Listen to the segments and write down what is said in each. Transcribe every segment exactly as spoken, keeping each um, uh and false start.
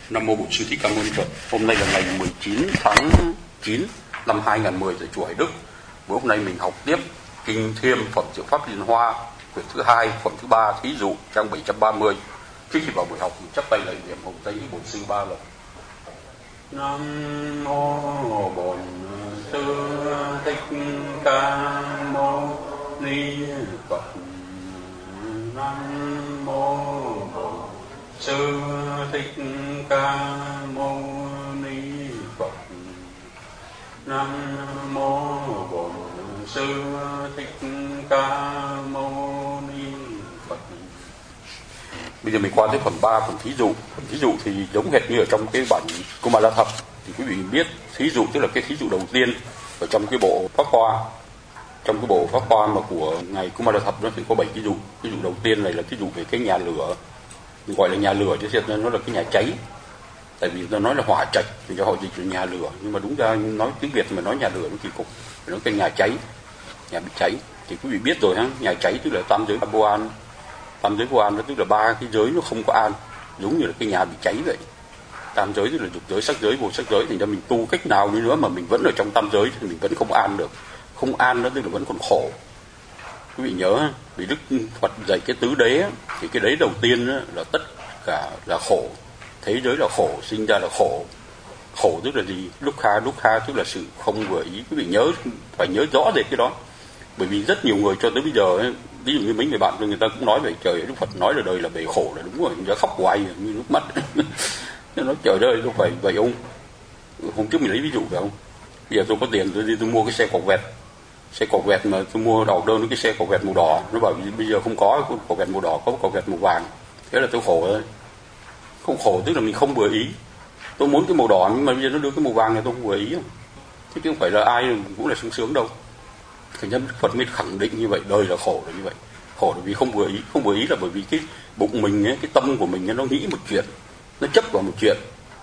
Nam mô Bổn Sư Thích Ca Mâu Ni Phật. Hôm nay là ngày mười chín tháng chín năm hai nghìn không trăm mười tại chùa Hải Đức. Bữa hôm nay mình học tiếp Kinh Thiêm Phẩm Diệu Pháp Liên Hoa, quyển thứ hai, phẩm thứ ba, thí dụ trang bảy trăm ba mươi. Trước khi vào buổi học mình chắp tay lạy niệm hồng tây Bổn Sư ba lần. Nam mô Bổn Sư Thích Ca Mâu Ni Phật. Nam mô Bổn Sư Thích Ca Mâu Ni Phật. Nam mô Bổn Sư Thích Ca Mâu Ni Phật. Bây giờ mình qua tới phần ba, phần thí dụ. Phần thí dụ thì giống hệt như ở trong cái bản Kumala Thập. Thì quý vị biết thí dụ tức là cái thí dụ đầu tiên ở trong cái bộ Pháp Hoa. Trong cái bộ Pháp Hoa mà của ngài Kumala Thập nó thì có bảy thí dụ. Thí dụ đầu tiên này là thí dụ về cái nhà lửa, gọi là nhà lửa chứ thiệt nó là cái nhà cháy. Tại vì nó nói là hỏa trạch thì cho họ dịch là nhà lửa, nhưng mà đúng ra nói tiếng Việt mà nói nhà lửa nó kỳ cục, nó cái nhà cháy, nhà bị cháy. Thì quý vị biết rồi ha, nhà cháy tức là tam giới vô an, tam giới vô an đó tức là ba cái giới nó không có an, giống như là cái nhà bị cháy vậy. Tam giới tức là dục giới, sắc giới, vô sắc giới, thì ra mình tu cách nào đi nữa mà mình vẫn ở trong tam giới thì mình vẫn không an được. Không an đó tức là vẫn còn khổ. Quý vị nhớ, vì Đức Phật dạy cái tứ đế thì cái đế đầu tiên là tất cả là khổ. Thế giới là khổ, sinh ra là khổ. Khổ tức là gì? Dukkha, dukkha tức là sự không vừa ý. Quý vị nhớ, phải nhớ rõ về cái đó. Bởi vì rất nhiều người cho tới bây giờ ấy, ví dụ như mấy người bạn người ta cũng nói về trời, Đức Phật nói là đời là bể khổ là đúng rồi, người ta khóc hoài như nước mắt. Nó nói trời ơi, đâu phải vậy ông. Hôm trước mình lấy ví dụ phải không? Bây giờ tôi có tiền tôi đi tôi mua cái xe cọc vẹt. Xe cọc vẹt mà tôi mua đọc đơn cái xe cọc vẹt màu đỏ, nó bảo bây giờ không có cọc vẹt màu đỏ, có cọc vẹt màu vàng. Thế là tôi khổ rồi. Không khổ tức là mình không vừa ý. Tôi muốn cái màu đỏ nhưng mà bây giờ nó đưa cái màu vàng này tôi không vừa ý không? Thế chứ không phải là ai cũng là sung sướng đâu. Thành ra Đức Phật mới khẳng định như vậy, đời là khổ là như vậy. Khổ là vì không vừa ý. Không vừa ý là bởi vì cái bụng mình ấy, cái tâm của mình ấy, nó nghĩ một chuyện, nó chấp vào một chuyện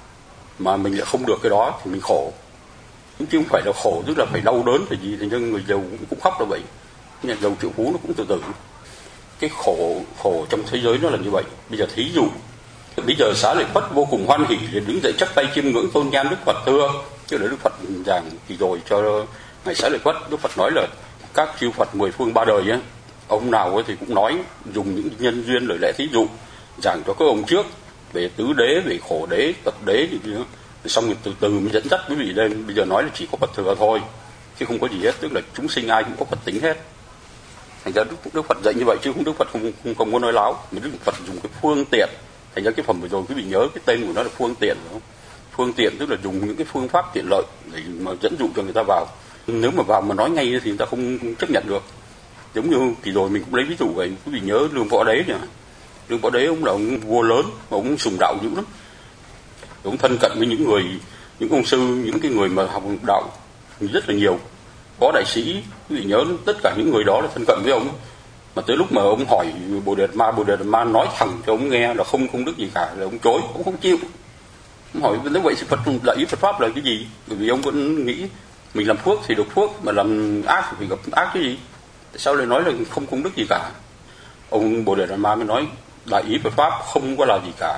mà mình lại không được cái đó thì mình khổ. Chứ không phải là khổ tức là phải đau đớn thì gì, thành ra người giàu cũng, cũng khóc là vậy. Nhà giàu triệu phú nó cũng tự tử. Cái khổ khổ trong thế giới nó là như vậy. Bây giờ thí dụ, bây giờ Xá Lợi Phất vô cùng hoan hỉ để đứng dậy chắp tay chiêm ngưỡng tôn nhan Đức Phật thưa. Chứ là Đức Phật giảng thì rồi cho ngài Xá Lợi Phất, Đức Phật nói là các chư Phật mười phương ba đời ấy, ông nào ấy thì cũng nói dùng những nhân duyên lời lẽ thí dụ giảng cho các ông trước về tứ đế, về khổ đế, tập đế gì nữa. Xong rồi từ từ mới dẫn dắt quý vị lên. Bây giờ nói là chỉ có Phật thừa thôi chứ không có gì hết, tức là chúng sinh ai cũng có Phật tính hết. Thành ra Đức, Đức Phật dạy như vậy chứ không Đức Phật không không, không có nói láo, mà Đức Phật dùng cái phương tiện. Thành ra cái phẩm vừa rồi quý vị nhớ cái tên của nó là phương tiện, đúng không? Phương tiện tức là dùng những cái phương pháp tiện lợi để mà dẫn dụ cho người ta vào. Nếu mà vào mà nói ngay thì người ta không, không chấp nhận được. Giống như kỳ rồi mình cũng lấy ví dụ vậy, quý vị nhớ Lương Võ Đế nhỉ? Lương Võ Đế ông là ông vua lớn, ông sùng đạo dữ lắm. Ông thân cận với những người, những ông sư, những cái người mà học đạo rất là nhiều. Có đại sĩ, quý vị nhớ tất cả những người đó là thân cận với ông. Mà tới lúc mà ông hỏi Bồ Đề Đạt Ma, Bồ Đề Đạt Ma nói thẳng cho ông nghe là không công đức gì cả, là ông chối, ông không chịu. Ông hỏi nếu vậy thì Phật dạy Phật pháp là cái gì? Bởi vì ông vẫn nghĩ mình làm phước thì được phước, mà làm ác thì phải gặp ác cái gì? Tại sao lại nói là không công đức gì cả? Ông Bồ Đề Đạt Ma mới nói đại ý Phật pháp không có là gì cả.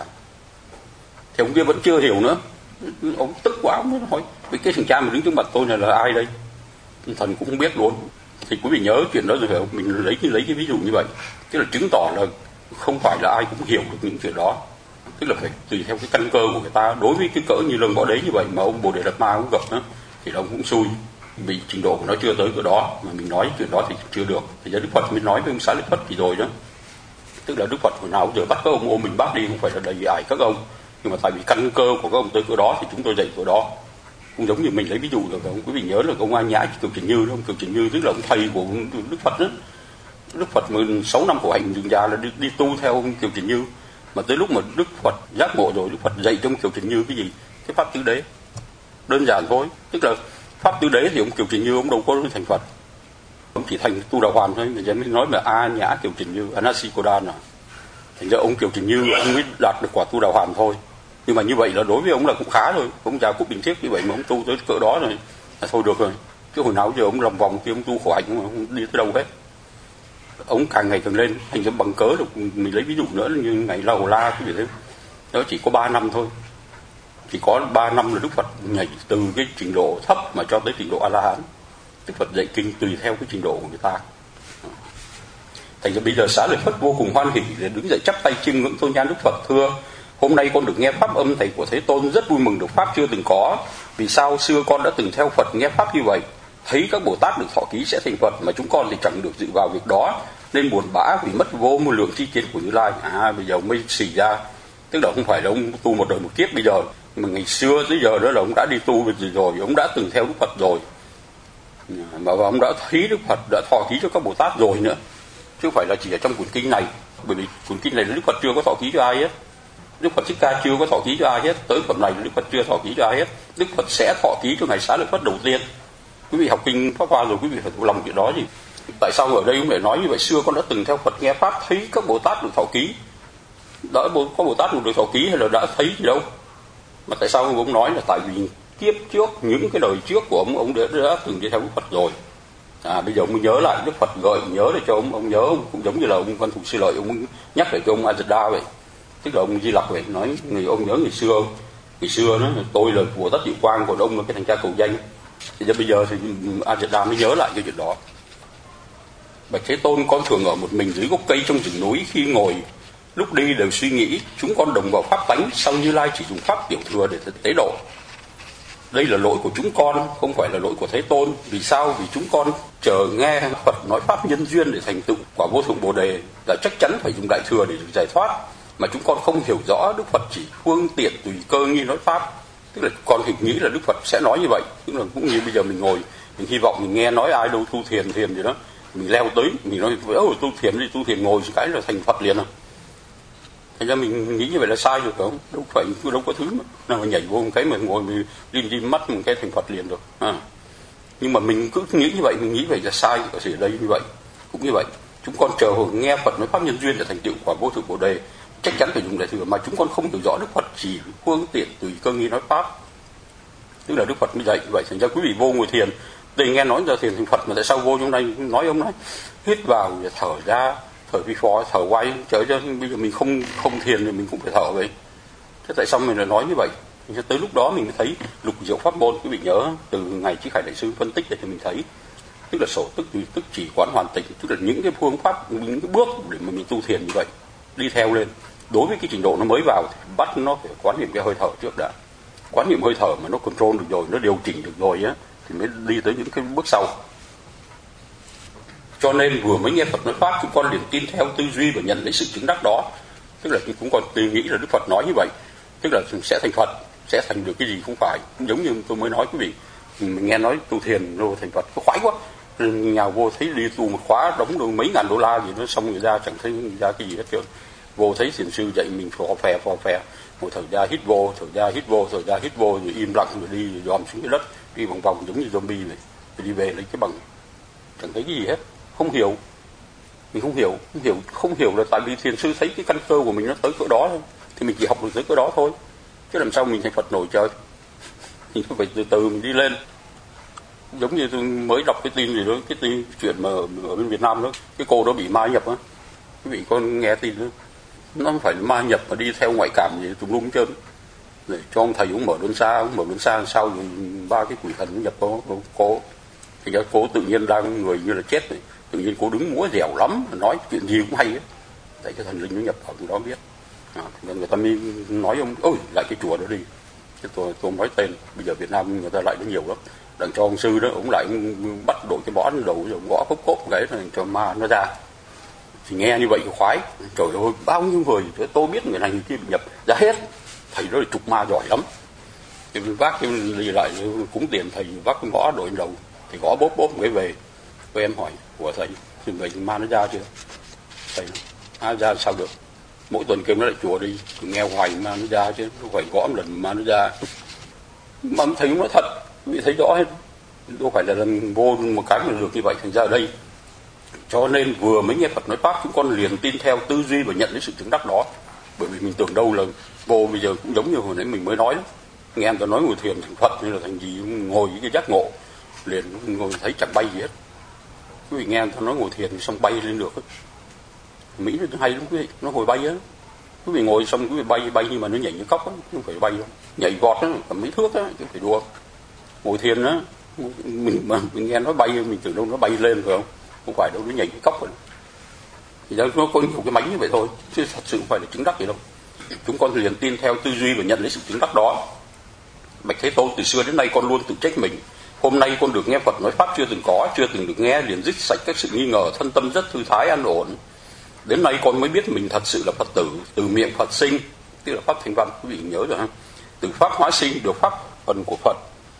Thì ông kia vẫn chưa hiểu nữa. Ông tức quá, ông mới hỏi cái thằng cha mà đứng trước mặt tôi này là ai đây? Thần cũng không biết luôn. Thì quý vị nhớ chuyện đó rồi phải không? Mình lấy lấy cái ví dụ như vậy, tức là chứng tỏ là không phải là ai cũng hiểu được những chuyện đó, tức là phải tùy theo cái căn cơ của người ta. Đối với cái cỡ như Lương Võ Đế như vậy mà ông Bồ Đề Đạt Ma cũng gặp đó, thì ông cũng xui vì trình độ của nó chưa tới cỡ đó, mà mình nói chuyện đó thì chưa được. Thì Đức Phật mới nói với ông Xá Lợi Phất thì rồi đó, tức là Đức Phật hồi nào giờ bắt các ông ôm mình bắt đi, không phải là đầy ải các ông, nhưng mà tại vì căn cơ của các ông tới cỡ đó thì chúng tôi dạy cỡ đó. Cũng giống như mình lấy ví dụ là ông quý vị nhớ là ông A Nhã Kiều Trần Như, ông Kiều Trần Như tức là ông thầy của Đức Phật đó. Đức Phật sáu năm khổ hạnh dừng già là đi, đi tu theo ông Kiều Trần Như, mà tới lúc mà Đức Phật giác ngộ rồi, Đức Phật dạy cho ông Kiều Trần Như cái gì? Cái pháp tứ đế, đơn giản thôi. Tức là pháp tứ đế thì ông Kiều Trần Như ông đâu có thành Phật, ông chỉ thành tu đạo hoàn thôi. Người dân mới nói là A Nhã Kiều Trần Như, Anasikodan à. Thành ra ông Kiều Trần Như ông mới đạt được quả tu đạo hoàn thôi. Nhưng mà như vậy là đối với ông là cũng khá rồi. Ông già Cúc Bình Thiết như vậy mà ông tu tới cỡ đó rồi là thôi được rồi. Chứ hồi nào giờ ông lòng vòng kia ông tu khổ hạnh mà không đi tới đâu hết. Ông càng ngày càng lên. Thành ra bằng cớ được mình lấy ví dụ nữa như ngày La Hầu La cái gì thế. Đó chỉ có ba năm thôi. Chỉ có ba năm là Đức Phật nhảy từ cái trình độ thấp mà cho tới trình độ A-la-hán. Đức Phật dạy kinh tùy theo cái trình độ của người ta. Thành ra bây giờ Xá Lợi Phất vô cùng hoan hỉ để đứng dậy chắp tay chiêm ngưỡng tôn nhan Đức Phật, thưa: hôm nay con được nghe pháp âm thầy của Thế Tôn, rất vui mừng được pháp chưa từng có. Vì sao xưa con đã từng theo Phật nghe pháp như vậy, thấy các Bồ Tát được thọ ký sẽ thành Phật, mà chúng con thì chẳng được dự vào việc đó, nên buồn bã vì mất vô một lượng chi kiến của Như Lai. À, bây giờ ông mới xì ra, tức là không phải là ông tu một đời một kiếp bây giờ, mà ngày xưa tới giờ đó là ông đã đi tu về gì rồi, ông đã từng theo Đức Phật rồi, mà ông đã thấy Đức Phật đã thọ ký cho các Bồ Tát rồi nữa, chứ không phải là chỉ ở trong cuốn kinh này. Bởi vì cuốn kinh này là Đức Phật chưa có thọ ký cho ai hết, Đức Phật Thích Ca chưa có thọ ký cho ai hết, tới phần này Đức Phật chưa thọ ký cho ai hết. Đức Phật sẽ thọ ký cho ngày Xá Lợi Phất đầu tiên. Quý vị học kinh Pháp Hoa rồi, quý vị phải thuộc lòng chuyện đó gì. Tại sao ở đây ông lại nói như vậy? Xưa con đã từng theo Phật nghe pháp, thấy các Bồ Tát được thọ ký. Đã có Bồ Tát được thọ ký hay là đã thấy gì đâu? Mà tại sao ông nói là tại vì kiếp trước, những cái đời trước của ông, ông đã, đã từng đi theo Đức Phật rồi. À, bây giờ ông nhớ lại, Đức Phật gợi nhớ để cho ông, ông nhớ, ông cũng giống như là ông Văn Thù Sư Lợi, ông nhắc lại cho ông Ajita vậy. Tức là ông Di Lặc vậy, nói người ông nhớ ngày xưa, ngày xưa đó tôi là Bồ Tát Diệu Quang, còn ông là cái thằng cha cầu danh. Thì bây giờ thì Ajita mới nhớ lại cái chuyện đó. Bạch Thế Tôn, con thường ở một mình dưới gốc cây trong rừng núi, khi ngồi lúc đi đều suy nghĩ, chúng con đồng vào pháp tánh, sau Như Lai chỉ dùng pháp tiểu thừa để tế độ. Đây là lỗi của chúng con, không phải là lỗi của Thế Tôn. Vì sao? Vì chúng con chờ nghe Phật nói pháp nhân duyên để thành tựu quả vô thượng Bồ đề, là chắc chắn phải dùng đại thừa để được giải thoát. Mà chúng con không hiểu rõ Đức Phật chỉ phương tiện tùy cơ nghi nói pháp. Tức là con hình nghĩ là Đức Phật sẽ nói như vậy. Tức là cũng như bây giờ mình ngồi, mình hy vọng mình nghe nói ai đâu tu thiền thiền gì đó, mình leo tới, mình nói ôi tu thiền đi, tu thiền ngồi cái là thành Phật liền à. Thành ra mình nghĩ như vậy là sai rồi phải không? Đâu phải, đâu có thứ mà nào mà nhảy vô một cái mà ngồi mình lim dim mắt một cái thành Phật liền được. À. Nhưng mà mình cứ nghĩ như vậy, mình nghĩ vậy là sai. Ở đây như vậy cũng như vậy. Chúng con chờ nghe Phật nói pháp nhân duyên để thành tựu quả vô thượng Bồ đề, chắc chắn phải dùng đại thừa, mà chúng con không hiểu rõ Đức Phật chỉ phương tiện tùy cơ nghi nói pháp. Tức là Đức Phật mới dạy như vậy. Thành ra quý vị vô ngồi thiền, để nghe nói ra thiền thành Phật, mà tại sao vô trong đây nói ông nói hít vào và thở ra, thở vi phò, thở quay, trời cho bây giờ mình không không thiền thì mình cũng phải thở vậy. Thế tại sao mình lại nói như vậy? Thì tới lúc đó mình mới thấy lục diệu pháp môn. Quý vị nhớ từ ngày Chí Khải Đại sư phân tích để thì mình thấy, tức là sổ tức tức chỉ quán hoàn tịnh, tức là những cái phương pháp, những cái bước để mà mình tu thiền như vậy đi theo lên. Đối với cái trình độ nó mới vào thì bắt nó phải quán niệm cái hơi thở trước đã. Quán niệm hơi thở mà nó control được rồi, nó điều chỉnh được rồi á, thì mới đi tới những cái bước sau. Cho nên vừa mới nghe Phật nói pháp, chúng con liền tin theo tư duy và nhận lấy sự chứng đắc đó. Tức là chúng con nghĩ là Đức Phật nói như vậy, tức là sẽ thành Phật, sẽ thành được cái gì không phải. Giống như tôi mới nói quý vị, mình nghe nói tu thiền rồi thành Phật, có khoái quá. Nhà vô thấy đi tu một khóa đóng được mấy ngàn đô la gì nó xong rồi ra chẳng thấy ra cái gì hết trơn. Vô thấy thiền sư dạy mình phò phè phò phè, một thở ra hít vô, thở ra hít vô, thở ra hít vô, rồi im lặng rồi đi rồi dòm xuống cái đất, đi vòng vòng giống như zombie này, rồi đi về lấy cái bằng, chẳng thấy cái gì hết. Không hiểu, mình không hiểu, không hiểu, không hiểu là tại vì thiền sư thấy cái căn cơ của mình nó tới cỡ đó thôi, thì mình chỉ học được tới cỡ đó thôi, chứ làm sao mình thành Phật nổi trời. Mình phải từ từ mình đi lên. Giống như tôi mới đọc cái tin gì đó, cái tin chuyện mà ở bên Việt Nam đó, cái cô đó bị ma nhập á, quý vị con nghe tin đó, nó không phải là ma nhập mà đi theo ngoại cảm gì tùm lum trơn, để cho ông thầy cũng mở đơn xa, ông mở đơn xa sau rồi ba cái quỷ thần nhập cô, cô thì ra cô tự nhiên đang người như là chết rồi. Tự nhiên cô đứng múa dẻo lắm, nói chuyện gì cũng hay ấy. Tại cái thần linh nó nhập vào trong đó biết. À, nên người ta mới nói ông, ôi lại cái chùa đó đi. Thế tôi tôi nói tên, bây giờ Việt Nam người ta lại nó nhiều lắm. Đằng cho ông sư đó, ông lại ông bắt đội cái bó đầu rồi ông gõ cốc cốc một cái rồi cho ma nó ra. Thì nghe như vậy thì khoái. Trời ơi, bao nhiêu người tôi biết người này người kia bị nhập ra hết. Thầy đó là trục ma giỏi lắm. Thì vác cái đi lại cúng tiền thầy vác cái gõ đội đầu, thì gõ bóp bóp một cái về. Với em hỏi của thầy, thì vậy ma nó ra chưa? Thầy nói, à, ra sao được? Mỗi tuần kêu nó lại chùa đi, nghe hoài ma nó ra chứ, không phải gõ một lần ma nó ra. Mà thầy nói thật, vì thấy rõ hết, đâu phải là lần vô một cái mà được như vậy. Thành ra ở đây, cho nên vừa mới nghe Phật nói pháp, chúng con liền tin theo tư duy và nhận lấy sự chứng đắc đó. Bởi vì mình tưởng đâu là vô bây giờ cũng giống như hồi nãy mình mới nói đó. Nghe người ta nói ngồi thiền thành Phật hay là thành gì, ngồi với cái giác ngộ liền ngồi thấy chẳng bay gì hết. Quý vị nghe người ta nói ngồi thiền xong bay lên được ấy. Mỹ nó hay lắm quý vị, nó hồi bay á. Quý vị ngồi xong quý vị bay bay nhưng mà nó nhảy như cóc á, không phải bay đâu, nhảy vọt á, cầm mấy thước á, chứ phải đua. Ngồi thiền á, mình mà mình nghe nói bay mình tưởng đâu nó bay lên phải không? Không phải đâu, nó nhảy như cóc rồi. Thì nó có nhiều cái máy như vậy thôi, chứ thật sự không phải là chứng đắc gì đâu. Chúng con liền tin theo tư duy và nhận lấy sự chứng đắc đó. Bạch Thế Tôn, từ xưa đến nay con luôn tự trách mình. Hôm nay con được nghe Phật nói pháp chưa từng có, chưa từng được nghe, liền dứt sạch các sự nghi ngờ, thân tâm rất thư thái an ổn. Đến nay con mới biết mình thật sự là Phật tử, từ miệng Phật sinh, tức là pháp thanh văn, quý vị nhớ rồi ha. Từ pháp hóa sinh được pháp phần của Phật.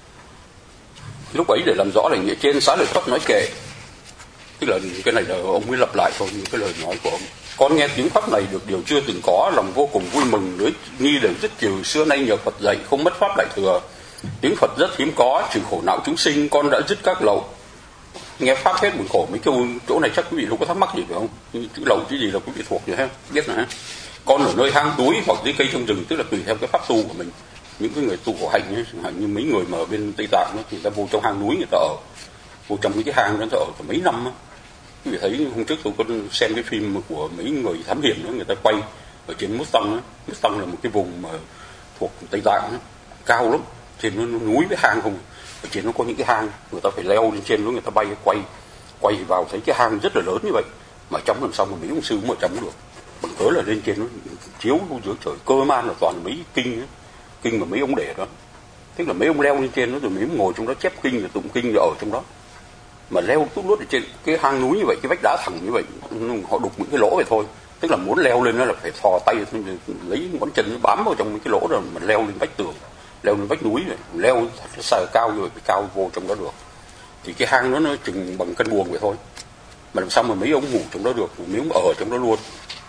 Lúc ấy để làm rõ là nghĩa trên, xá lợi Phất nói kệ. Tức là cái này là ông mới lặp lại thôi, những cái lời nói của ông. Con nghe tiếng pháp này được điều chưa từng có, lòng vô cùng vui mừng, lưới nghi đều dứt trừ, xưa nay nhờ Phật dạy không mất pháp đại thừa. Tiếng Phật rất hiếm có, trừ khổ não chúng sinh, con đã dứt các lậu. Nghe pháp hết buồn khổ, mấy câu chỗ này chắc quý vị không có thắc mắc gì phải không? Chữ lậu chứ gì là quý vị thuộc rồi ha, biết là ha. Con ở nơi hang núi hoặc dưới cây trong rừng, tức là tùy theo cái pháp tu của mình. Những cái người tu khổ hạnh ấy, như mấy người mà ở bên Tây Tạng đó, thì người ta vô trong hang núi người ta ở, vô trong cái hang đó người ta ở cả mấy năm á. Quý vị thấy hôm trước tôi có xem cái phim của mấy người thám hiểm đó, người ta quay ở trên Mustang á. Mustang là một cái vùng mà thuộc Tây Tạng á, cao lắm, trên nó núi với hang không. Ở trên nó có những cái hang, người ta phải leo lên trên đó, người ta bay quay quay vào thấy cái hang rất là lớn như vậy, mà trong làm sao mà mấy ông sư cũng ở trong được, bằng cớ là lên trên nó chiếu giữa trời cơ man là toàn là mấy kinh ấy. Kinh mà mấy ông để đó, tức là mấy ông leo lên trên đó rồi mấy ông ngồi trong đó chép kinh rồi tụng kinh rồi ở trong đó, mà leo tốt lốt ở trên cái hang núi như vậy, cái vách đá thẳng như vậy, họ đục những cái lỗ vậy thôi, tức là muốn leo lên đó là phải thò tay lấy ngón chân nó bám vào trong cái lỗ rồi mà leo lên vách tường, leo lên vách núi này, leo thật là xa cao như vậy, phải cao vô trong đó được. Thì cái hang đó nó chừng bằng cân buồng vậy thôi, mà làm sao mà mấy ông ngủ trong đó được, mấy ông ở trong đó luôn.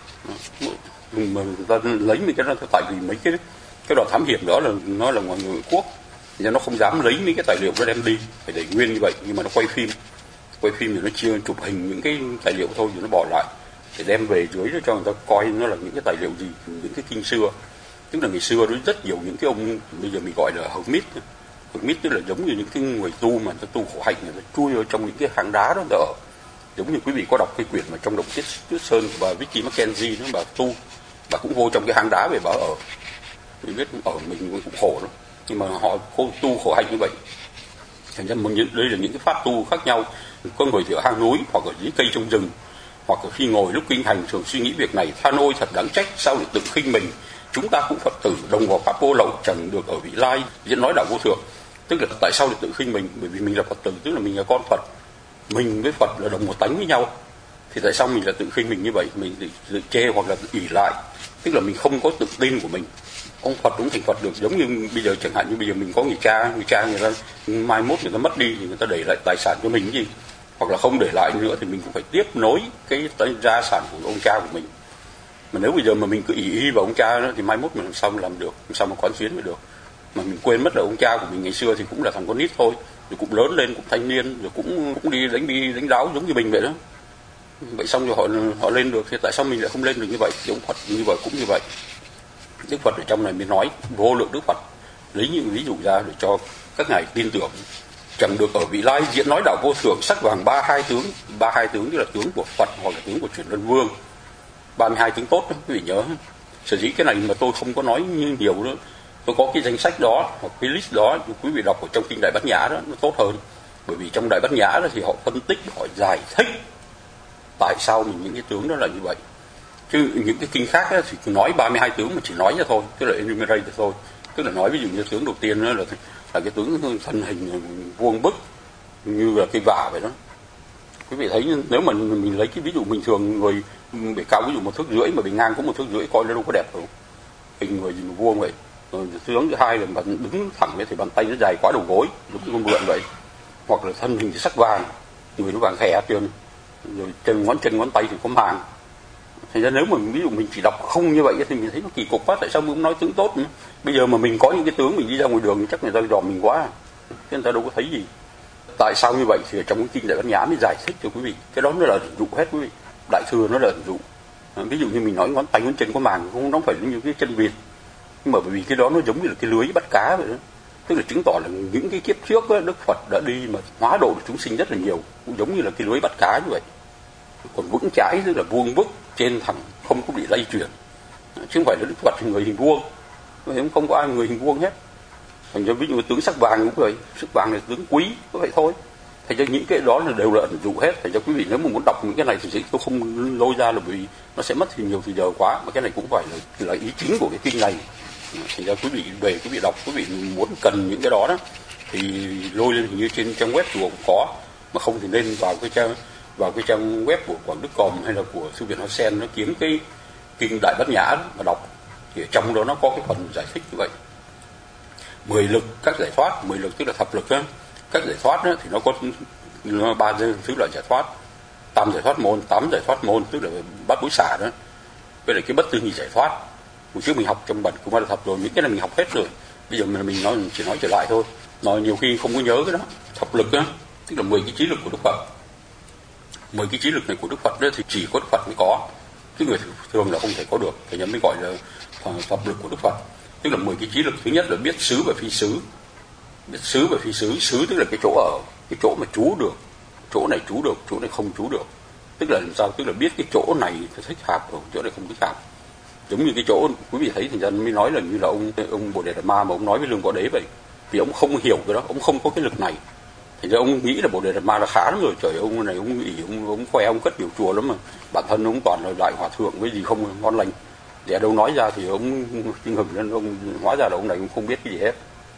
Mà người ta lấy mấy cái đó, tại vì mấy cái cái đoàn thám hiểm đó là nó là ngoài người quốc, nên nó không dám lấy mấy cái tài liệu đó đem đi, phải để nguyên như vậy. Nhưng mà nó quay phim, quay phim thì nó chia chụp hình những cái tài liệu thôi rồi nó bỏ lại để đem về dưới đó cho người ta coi nó là những cái tài liệu gì, những cái kinh xưa. Tức là ngày xưa đó rất nhiều những cái ông bây giờ mình gọi là hermit. Hermit tức là giống như những cái người tu mà người ta tu khổ hạnh, người ta chui ở trong những cái hang đá đó ở. Giống như quý vị có đọc cái quyển mà trong động Tuyết Tuyết Sơn của bà Vicky Mackenzie đó, bà tu, bà cũng vô trong cái hang đá về bà ở. Mình biết ở mình cũng khổ lắm, nhưng mà họ tu khổ hạnh như vậy. Thành ra mình đây là những cái pháp tu khác nhau. Có người thì ở hang núi, hoặc ở dưới cây trong rừng, hoặc là khi ngồi lúc kinh hành thường suy nghĩ việc này, than ôi thật đáng trách, sao lại tự khinh mình. Chúng ta cũng Phật tử đồng vào pháp vô lậu, chẳng được ở vị lai, diễn nói đạo vô thượng. Tức là tại sao lại tự khinh mình? Bởi vì mình là Phật tử, tức là mình là con Phật, mình với Phật là đồng một tánh với nhau. Thì tại sao mình là tự khinh mình như vậy? Mình tự chê hoặc là tự ỷ lại, tức là mình không có tự tin của mình. Ông Phật cũng thành Phật được, giống như bây giờ chẳng hạn như bây giờ mình có người cha, người cha người ta mai mốt người ta mất đi thì người ta để lại tài sản cho mình gì, hoặc là không để lại nữa thì mình cũng phải tiếp nối cái gia sản của ông cha của mình. Mà nếu bây giờ mà mình cứ ỷ y vào ông cha đó thì mai mốt mình làm sao mà làm được, làm sao mà quán xuyến được. Mà mình quên mất là ông cha của mình ngày xưa thì cũng là thằng con nít thôi, rồi cũng lớn lên, cũng thanh niên, rồi cũng cũng đi đánh bi đánh đáo giống như mình vậy đó. Vậy xong rồi họ họ lên được, thì tại sao mình lại không lên được như vậy? Thì ông Phật như vậy cũng như vậy. Đức Phật ở trong này mới nói vô lượng Đức Phật lấy những ví dụ ra để cho các ngài tin tưởng. Chẳng được ở vị lai, diễn nói đạo vô thượng, sắc vàng ba hai tướng. Ba hai tướng như là tướng của Phật hoặc là tướng của Chuyển Luân Vương. Ba mươi hai tướng tốt đó, quý vị nhớ. Sở dĩ cái này mà tôi không có nói như nhiều nữa, tôi có cái danh sách đó hoặc cái list đó, quý vị đọc ở trong kinh Đại Bát Nhã đó nó tốt hơn. Bởi vì trong Đại Bát Nhã đó thì họ phân tích, họ giải thích tại sao mình những cái tướng đó là như vậy. Chứ những cái kinh khác đó thì nói ba mươi hai tướng mà chỉ nói ra thôi, tức là enumerate thôi. Tức là nói ví dụ như tướng đầu tiên đó là, là cái tướng thân hình vuông bức như là cây vả vậy đó. Quý vị thấy nếu mà mình lấy cái ví dụ bình thường, người bề cao ví dụ một thước rưỡi mà bề ngang có một thước rưỡi, coi nó đâu có đẹp không? Hình người gì mà vuông vậy. Rồi tướng thứ hai là bạn đứng thẳng vậy thì bàn tay nó dài quá đầu gối, giống như con vượn vậy. Hoặc là thân hình sắc vàng, người nó vàng khè trơn, rồi chân ngón chân ngón tay thì có màng. Thành ra nếu mà ví dụ mình chỉ đọc không như vậy thì mình thấy nó kỳ cục quá. Tại sao mình không nói tướng tốt nữa? Bây giờ mà mình có những cái tướng mình đi ra ngoài đường chắc người ta dòm mình quá, chứ người ta đâu có thấy gì. Tại sao như vậy thì ở trong cái kinh Đại Bát Nhã mới giải thích cho quý vị. Cái đó nó là ẩn dụ hết quý vị. Đại thừa nó là ẩn dụ. Ví dụ như mình nói ngón tay ngón chân có màng, không nó phải như cái chân vịt, nhưng mà bởi vì cái đó nó giống như là cái lưới bắt cá vậy đó. Tức là chứng tỏ là những cái kiếp trước đó, Đức Phật đã đi mà hóa độ được chúng sinh rất là nhiều, cũng giống như là cái lưới bắt cá như vậy. Còn vững chãi tức là vuông vức trên thẳng, không có bị lay chuyển. chứ không phải là Đức Phật người hình vuông, không có ai người hình vuông hết. Thành ra ví dụ tướng sắc vàng cũng vậy, sắc vàng là tướng quý, có vậy thôi. Thành ra những cái đó là đều là ẩn dụ hết. Thành ra quý vị nếu mà muốn đọc những cái này thì tôi không lôi ra là bởi vì nó sẽ mất thì nhiều thời giờ quá, mà cái này cũng phải là, là ý chính của cái kinh này. Thành ra quý vị về quý vị đọc, quý vị muốn cần những cái đó đó thì lôi lên, hình như trên trang web chùa cũng có, mà không thì nên vào cái trang vào cái trang web của Quảng Đức Còm hay là của Sư viện Hoa Sen, nó kiếm cái kinh Đại Bát Nhã mà đọc, thì ở trong đó nó có cái phần giải thích như vậy. Mười lực các giải thoát, mười lực tức là thập lực đó. Các giải thoát đó, thì nó có nó ba thứ loại giải thoát: tam giải thoát môn, tám giải thoát môn tức là bát bối xả đó, với lại cái bất tư nghị giải thoát. Hồi trước mình học trong bản Kumara Thập rồi, những cái này mình học hết rồi, bây giờ mình mình nói chỉ nói trở lại thôi, nói nhiều khi không có nhớ cái đó. Thập lực đó tức là mười cái trí lực của Đức Phật. Mười cái trí lực này của Đức Phật đó thì chỉ có Đức Phật mới có, chứ người thường là không thể có được. Thì mới gọi là thập lực của Đức Phật. Tức là mười cái trí lực. Thứ nhất là biết xứ và phi xứ. Biết xứ và phi xứ. Xứ tức là cái chỗ ở, cái chỗ mà trú được, chỗ này trú được, chỗ này không trú được. Tức là làm sao? Tức là biết cái chỗ này thích hợp rồi, chỗ này không thích hợp. Giống như cái chỗ quý vị thấy thì dân mới nói là như là ông ông Bồ Đề Đạt Ma mà ông nói với Lương Võ Đế vậy. Vì ông không hiểu cái đó, ông không có cái lực này. Thì ra ông nghĩ là Bồ Đề Đạt Ma là khá lắm rồi. Trời, ông này ông nghĩ ông ông khoe ông cất nhiều chùa lắm mà bản thân ông toàn là đại hòa thượng với gì không ngon lành. Để đâu nói ra thì ông chưng hừng lên, ông hóa ra là ông này cũng không biết cái gì hết.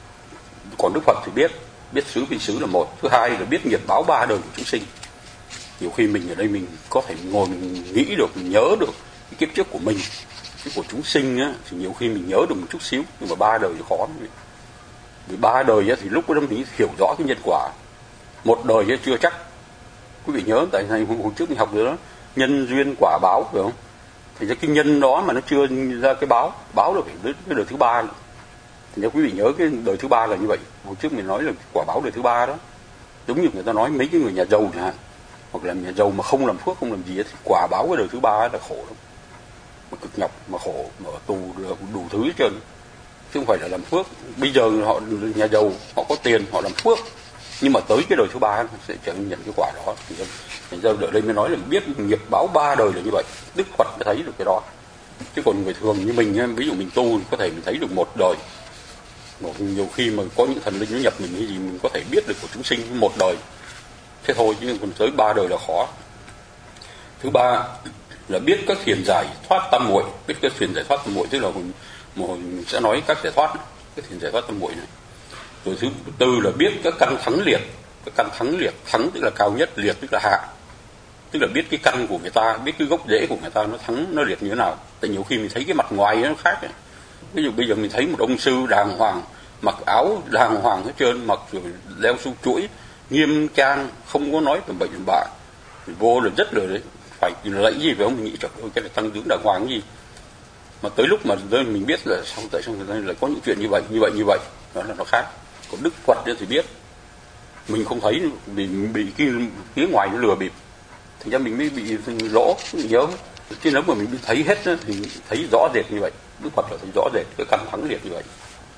Còn Đức Phật thì biết, biết xứ phi xứ là một. Thứ hai là biết nghiệp báo ba đời của chúng sinh. Nhiều khi mình ở đây mình có thể ngồi mình nghĩ được, mình nhớ được cái kiếp trước của mình, cái của chúng sinh á, thì nhiều khi mình nhớ được một chút xíu, nhưng mà ba đời thì khó lắm. Vì ba đời á, thì lúc đó mình hiểu rõ cái nhân quả. Một đời á, chưa chắc. Quý vị nhớ tại này hồi trước mình học rồi đó, nhân duyên quả báo phải không? Thì ra cái nhân đó mà nó chưa ra cái báo, báo là phải đến cái đời thứ ba. Thì nếu quý vị nhớ cái đời thứ ba là như vậy. Hồi trước mình nói là quả báo đời thứ ba đó. Giống như người ta nói mấy cái người nhà giàu chẳng hạn, hoặc là nhà giàu mà không làm phước không làm gì ấy, thì quả báo cái đời thứ ba là khổ lắm, mà cực nhọc, mà khổ, mà ở tù đủ thứ hết trơn, chứ không phải là làm phước. Bây giờ họ nhà giàu, họ có tiền, họ làm phước, nhưng mà tới cái đời thứ ba sẽ chẳng nhận cái quả đó. Thành ra ở đây mới nói là biết nghiệp báo ba đời là như vậy. Đức Phật mới thấy được cái đó, chứ còn người thường như mình, ví dụ mình tu có thể mình thấy được một đời. Một nhiều khi mà có những thần linh nó nhập mình cái gì mình có thể biết được của chúng sinh một đời thế thôi, chứ còn tới ba đời là khó. Thứ ba là biết các thiền giải thoát tam muội. Biết các thiền giải thoát tam muội tức là mình, mình sẽ nói các giải thoát, các thiền giải thoát tam muội này. Rồi thứ tư là biết các căn thắng liệt. Các căn thắng liệt, thắng tức là cao nhất, liệt tức là hạ, tức là biết cái căn của người ta, biết cái gốc rễ của người ta nó thắng nó liệt như thế nào. Tại nhiều khi mình thấy cái mặt ngoài nó khác ấy. Ví dụ bây giờ mình thấy một ông sư đàng hoàng, mặc áo đàng hoàng hết trơn, mặc rồi đeo su chuỗi nghiêm trang, không có nói tầm bậy tầm bạ, thì vô là rất là đấy, phải lấy gì phải không? Mình nghĩ trời ơi cái này tăng tướng đàng hoàng cái gì, mà tới lúc mà mình biết là sao tại sao người ta lại có những chuyện như vậy như vậy như vậy, đó là nó khác. Còn Đức Phật thì biết, mình không thấy vì bị cái phía ngoài nó lừa bịp, thành ra mình mới bị lỗ nhớ. Chứ nếu mà mình thấy hết thì thấy rõ rệt như vậy. Đức Phật là thấy rõ rệt cái căn thắng liệt như vậy.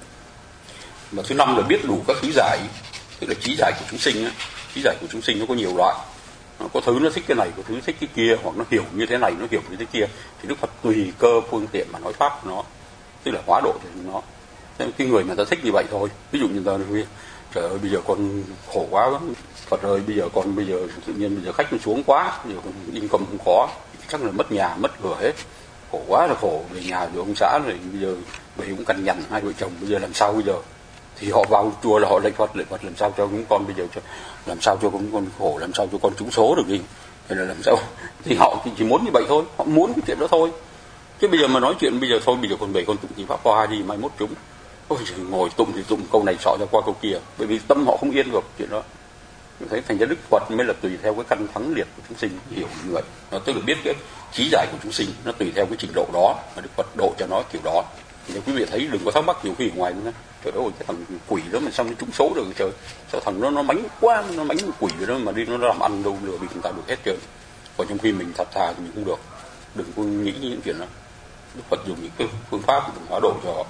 Và thứ năm là biết đủ các thứ giải, tức là trí giải của chúng sinh á. Trí giải của chúng sinh nó có nhiều loại, nó có thứ nó thích cái này, có thứ thích cái kia, hoặc nó hiểu như thế này, nó hiểu như thế kia, thì Đức Phật tùy cơ phương tiện mà nói pháp của nó, tức là hóa độ thì nó. Cái người mà ta thích như vậy thôi. Ví dụ như ta nói, trời ơi bây giờ con khổ quá lắm, Phật ơi bây giờ con bây giờ tự nhiên bây giờ khách nó xuống quá, bây giờ income không có, chắc là mất nhà mất cửa hết, khổ quá là khổ, về nhà rồi ông xã rồi bây giờ về cũng cằn nhằn hai vợ chồng, bây giờ làm sao bây giờ? Thì họ vào chùa là họ lạy Phật, lạy Phật làm sao cho chúng con bây giờ cho, làm sao cho chúng con khổ, làm sao cho con trúng số được đi, hay là làm sao? Thì họ chỉ muốn như vậy thôi, họ muốn cái chuyện đó thôi. Chứ bây giờ mà nói chuyện bây giờ thôi, bây giờ con về con tụng thì pháp hoa đi, mai mốt chúng ôi trời, ngồi tụng thì tụng câu này xỏ ra qua câu kia, bởi vì tâm họ không yên được chuyện đó. Thấy thành ra Đức Phật mới là tùy theo cái căn thắng liệt của chúng sinh, hiểu như vậy. Nó tức là biết cái trí giải của chúng sinh, nó tùy theo cái trình độ đó mà Đức Phật độ cho nó kiểu đó. Thì quý vị thấy đừng có thắc mắc nhiều khi ở ngoài nữa, trời ơi cái thằng quỷ đó mà sao nó trúng số được trời, sao thằng nó nó mánh quá, nó mánh quỷ đó mà đi nó làm ăn đâu lừa bị người ta được hết trơn. Còn trong khi mình thật thà thì mình không được, đừng có nghĩ những chuyện đó. Đức Phật dùng những cái phương pháp để hóa độ cho họ.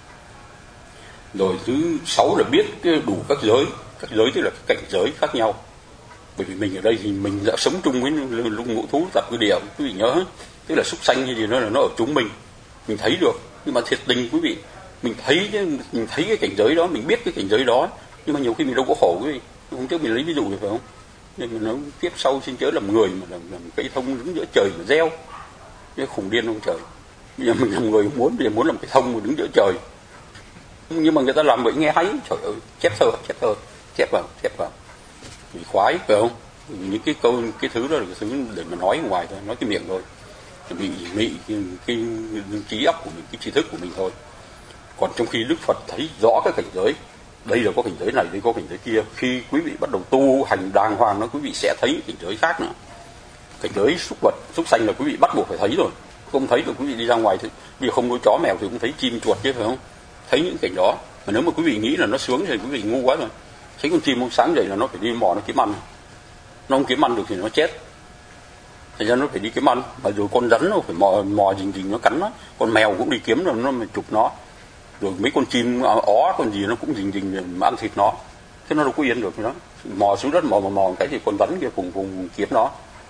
Rồi thứ sáu là biết đủ các giới. Các giới tức là các cảnh giới khác nhau. Bởi vì mình ở đây thì mình đã sống chung với lung ngũ thú tập cư địa, quý vị nhớ, tức là súc sanh hay gì đó là nó ở chúng mình. mình thấy được. Nhưng mà thiệt tình quý vị, mình thấy mình thấy cái cảnh giới đó, mình biết cái cảnh giới đó, nhưng mà nhiều khi mình đâu có khổ quý vị. Hôm trước mình lấy ví dụ được phải không? Nên mình nói kiếp sau xin chớ làm người mà làm, làm cây thông đứng giữa trời mà gieo, cái khủng điên không trời. Bây giờ mình làm người muốn, bây giờ muốn làm cây thông mà đứng giữa trời. Nhưng mà người ta làm vậy nghe hay, trời ơi, chép thơ, chép thơ, chép vào, chép vào. Mình khoái phải không? Những cái câu, cái thứ đó là cái thứ để mà nói ngoài thôi, nói cái miệng thôi, bị mị cái, cái, cái trí óc của mình, cái tri thức của mình thôi. Còn trong khi Đức Phật thấy rõ cái cảnh giới, đây là có cảnh giới này, đây có cảnh giới kia. Khi quý vị bắt đầu tu hành đàng hoàng nó, quý vị sẽ thấy cảnh giới khác nữa. Cảnh giới súc vật, súc sanh là quý vị bắt buộc phải thấy rồi. Không thấy được quý vị đi ra ngoài thì bây giờ không nuôi chó mèo thì cũng thấy chim chuột chứ phải không? Thấy những cảnh đó. Mà nếu mà quý vị nghĩ là nó sướng thì quý vị ngu quá rồi. Thấy con chim hôm sáng dậy là nó phải đi mò nó kiếm ăn. Nó không kiếm ăn được thì nó chết. Thành ra nó phải đi kiếm ăn. Mà rồi con rắn nó phải mò mò rình rình nó cắn nó. Con mèo cũng đi kiếm rồi nó mà chụp nó. Rồi mấy con chim ó con gì nó cũng rình rình mà ăn thịt nó. Thế nó đâu có yên được nữa. Mò xuống đất mò mò mò cái thì con rắn kia cùng cùng kiếm nó.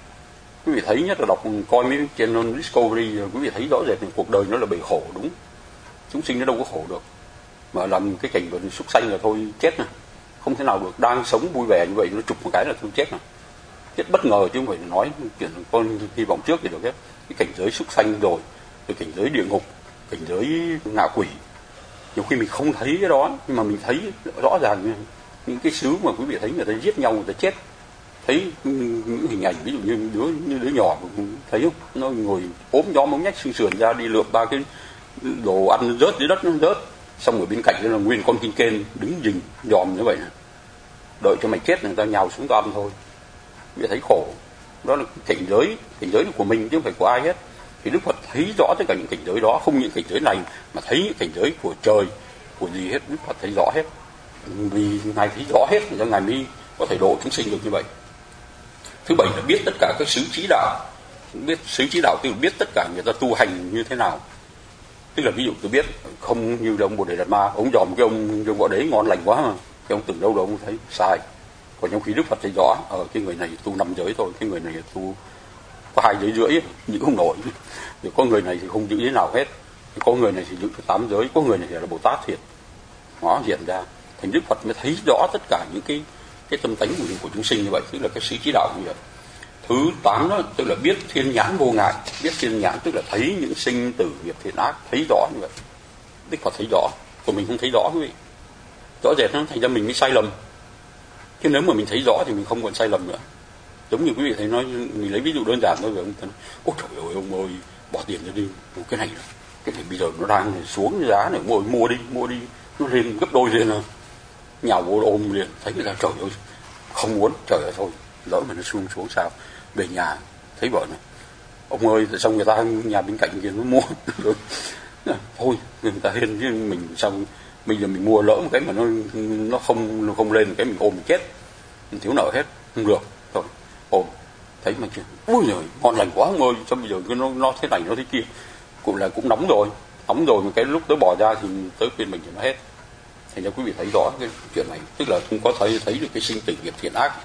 Quý vị thấy nhất là đọc coi mấy channel Discovery, quý vị thấy rõ rệt là cuộc đời nó là bể khổ đúng. Chúng sinh nó đâu có khổ được. Mà làm cái cảnh vật súc sanh là thôi chết nè. Không thể nào được, đang sống vui vẻ như vậy nó chụp một cái là thôi chết nè. Chết bất ngờ chứ không phải nói chuyện con hy vọng trước thì được hết. Cái cảnh giới súc sanh rồi, rồi cảnh giới địa ngục, cảnh giới ngạ quỷ. Nhiều khi mình không thấy cái đó, nhưng mà mình thấy rõ ràng những cái xứ mà quý vị thấy người ta giết nhau, người ta chết. Thấy những hình ảnh ví dụ như đứa như đứa nhỏ thấy không, nó ngồi ốm gió móng nhách xương sườn ra đi lượm ba cái đồ ăn rớt dưới đất nó rớt, xong ở bên cạnh đó là nguyên con kinh kên đứng rình dòm như vậy, đợi cho mày chết người ta nhào xuống ăn thôi. Vì thấy khổ, đó là cảnh giới, cảnh giới của mình chứ không phải của ai hết. Thì Đức Phật thấy rõ tất cả những cảnh giới đó, không những cảnh giới này mà thấy những cảnh giới của trời, của gì hết, Đức Phật thấy rõ hết. Vì ngài thấy rõ hết thì ngài mới có thể độ chúng sinh được như vậy. Thứ bảy là biết tất cả các xứ trí đạo. Biết xứ trí đạo tức là biết tất cả người ta tu hành như thế nào. Tức là ví dụ tôi biết không như ông Bồ Đề Đạt Ma, ông dòm cái ông Dương Võ Đế ngon lành quá mà, cái ông từng đâu đâu ông thấy sai. Còn trong khi Đức Phật thấy rõ, ở ờ, cái người này tu năm giới thôi, cái người này tu có hai giới rưỡi, giữ không nổi. Rồi có người này thì không giữ giới nào hết, có người này thì giữ tám giới, có người này thì là Bồ Tát thiệt. Nó hiện ra, thành Đức Phật mới thấy rõ tất cả những cái cái tâm tánh của, của chúng sinh như vậy, tức là cái xứ trí đạo như vậy. Thứ tám đó tức là biết thiên nhãn vô ngại, biết thiên nhãn tức là thấy những sinh tử nghiệp thiện ác, thấy rõ như vậy. Đức Phật thấy rõ, còn mình không thấy rõ quý vị. Rõ rệt nó thành ra mình mới sai lầm. Chứ nếu mà mình thấy rõ thì mình không còn sai lầm nữa. Giống như quý vị thấy nói, mình lấy ví dụ đơn giản thôi rồi ông ta nói, ôi trời ơi ông ơi, bỏ tiền ra đi, cái này cái này bây giờ nó đang xuống giá này, mua mua đi, mua đi, nó lên gấp đôi lên à. Nhào vô ôm liền, thấy người ta trời ơi, không muốn, trời ơi thôi, lỡ mà nó xuống xuống sao, về nhà thấy vợ này, ông ơi, xong người ta nhà bên cạnh kia nó mua, rồi thôi người ta lên chứ mình xong bây giờ mình mua lỡ một cái mà nó nó không nó không lên cái mình ôm mình chết, mình thiếu nợ hết, không được, thôi ôm, thấy mà chuyện, ui giời, ngon lành quá ông ơi, sao bây giờ nó nó thế này nó thế kia, cũng là cũng nóng rồi, nóng rồi mà cái lúc tới bỏ ra thì tới bên mình thì nó hết. Thành ra quý vị thấy rõ cái chuyện này, tức là không có thấy thấy được cái sinh tử nghiệp thiện ác.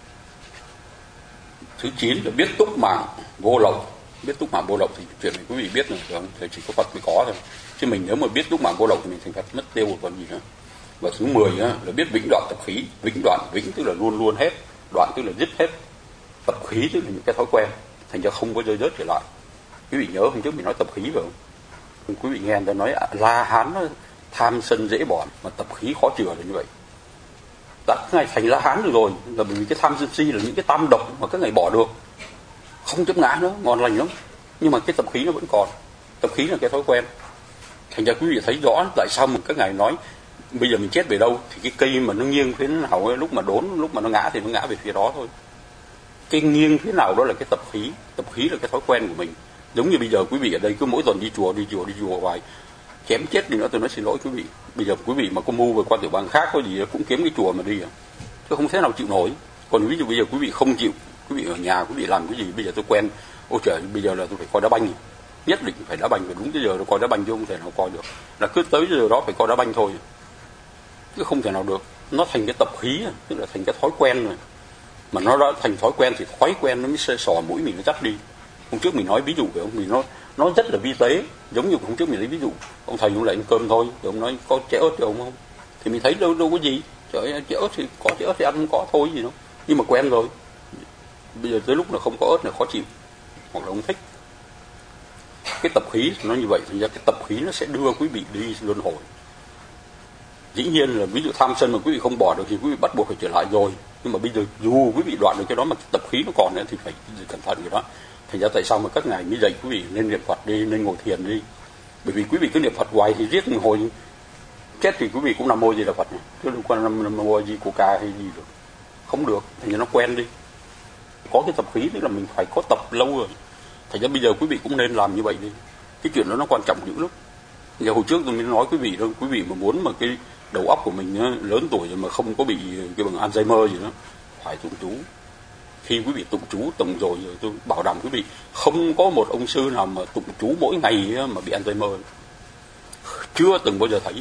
Thứ chín là biết túc mạng vô lậu. Biết túc mạng vô lậu thì chuyện này quý vị biết rồi, thì chỉ có Phật mới có thôi. Chứ mình nếu mà biết túc mạng vô lậu thì mình thành Phật mất tiêu một con gì nữa. Và thứ mười á, là biết vĩnh đoạn tập khí. Vĩnh đoạn, vĩnh tức là luôn luôn hết, đoạn tức là dứt hết. Tập khí tức là những cái thói quen, thành ra không có rơi rớt trở lại. Quý vị nhớ hôm trước mình nói tập khí phải không? Quý vị nghe người ta nói La Hán nó tham sân dễ bỏ, mà tập khí khó chữa là như vậy. Đã các ngài thành La Hán được rồi là bởi vì cái tham sân si là những cái tam độc mà các ngài bỏ được, không chấp ngã nữa, ngon lành lắm. Nhưng mà cái tập khí nó vẫn còn. Tập khí là cái thói quen. Thành ra quý vị thấy rõ tại sao mà các ngài nói bây giờ mình chết về đâu thì cái cây mà nó nghiêng phía nào ấy, lúc mà đốn, lúc mà nó ngã thì nó ngã về phía đó thôi. Cái nghiêng phía nào đó là cái tập khí. Tập khí là cái thói quen của mình. Giống như bây giờ quý vị ở đây cứ mỗi tuần đi chùa đi chùa đi chùa hoài, chém chết đi nữa tôi nói xin lỗi quý vị. Bây giờ quý vị mà có mưu về qua tiểu bang khác có gì cũng kiếm cái chùa mà đi à, chứ không thế nào chịu nổi. Còn ví dụ bây giờ quý vị không chịu, quý vị ở nhà quý vị làm cái gì, bây giờ tôi quen, ôi trời bây giờ là tôi phải coi đá banh, nhất định phải đá banh, phải đúng cái giờ tôi coi đá banh chứ không thể nào coi được, là cứ tới giờ đó phải coi đá banh thôi, chứ không thể nào được. Nó thành cái tập khí, tức là thành cái thói quen rồi. Mà nó đã thành thói quen thì thói quen nó mới sò mũi mình nó dắt đi. Hôm trước mình nói ví dụ phải không, mình nó nó rất là vi tế. Giống như hôm trước mình lấy ví dụ, ông thầy cũng lại ăn cơm thôi, rồi ông nói có trái ớt cho ông không, thì mình thấy đâu đâu có gì, trời ơi, trái ớt thì có trái ớt thì ăn không có thôi gì đâu, nhưng mà quen rồi. Bây giờ tới lúc là không có ớt là khó chịu, hoặc là không thích. Cái tập khí nó như vậy, thành ra cái tập khí nó sẽ đưa quý vị đi luân hồi. Dĩ nhiên là ví dụ tham sân mà quý vị không bỏ được thì quý vị bắt buộc phải trở lại rồi, nhưng mà bây giờ dù quý vị đoạn được cái đó mà tập khí nó còn nữa thì phải cẩn thận cái đó. Thành ra tại sao mà các ngài mới dạy quý vị nên niệm Phật đi, nên ngồi thiền đi, bởi vì quý vị cứ niệm Phật hoài thì riết hồi chết thì quý vị cũng Nam Mô Di Đà Phật, chứ không quan Nam, Nam Mô Di Cô Ca hay gì được, không được. Thành ra nó quen đi, có cái tập khí tức là mình phải có tập lâu rồi. Thành ra bây giờ quý vị cũng nên làm như vậy đi, cái chuyện đó nó quan trọng dữ lắm. Giờ hồi trước tôi mới nói quý vị đâu, quý vị mà muốn mà cái đầu óc của mình á, lớn tuổi rồi mà không có bị cái bằng Alzheimer gì đó, phải tụng chú. Khi quý vị tụng chú tụng rồi, rồi tôi bảo đảm quý vị không có một ông sư nào mà tụng chú mỗi ngày mà bị Alzheimer, chưa từng bao giờ thấy.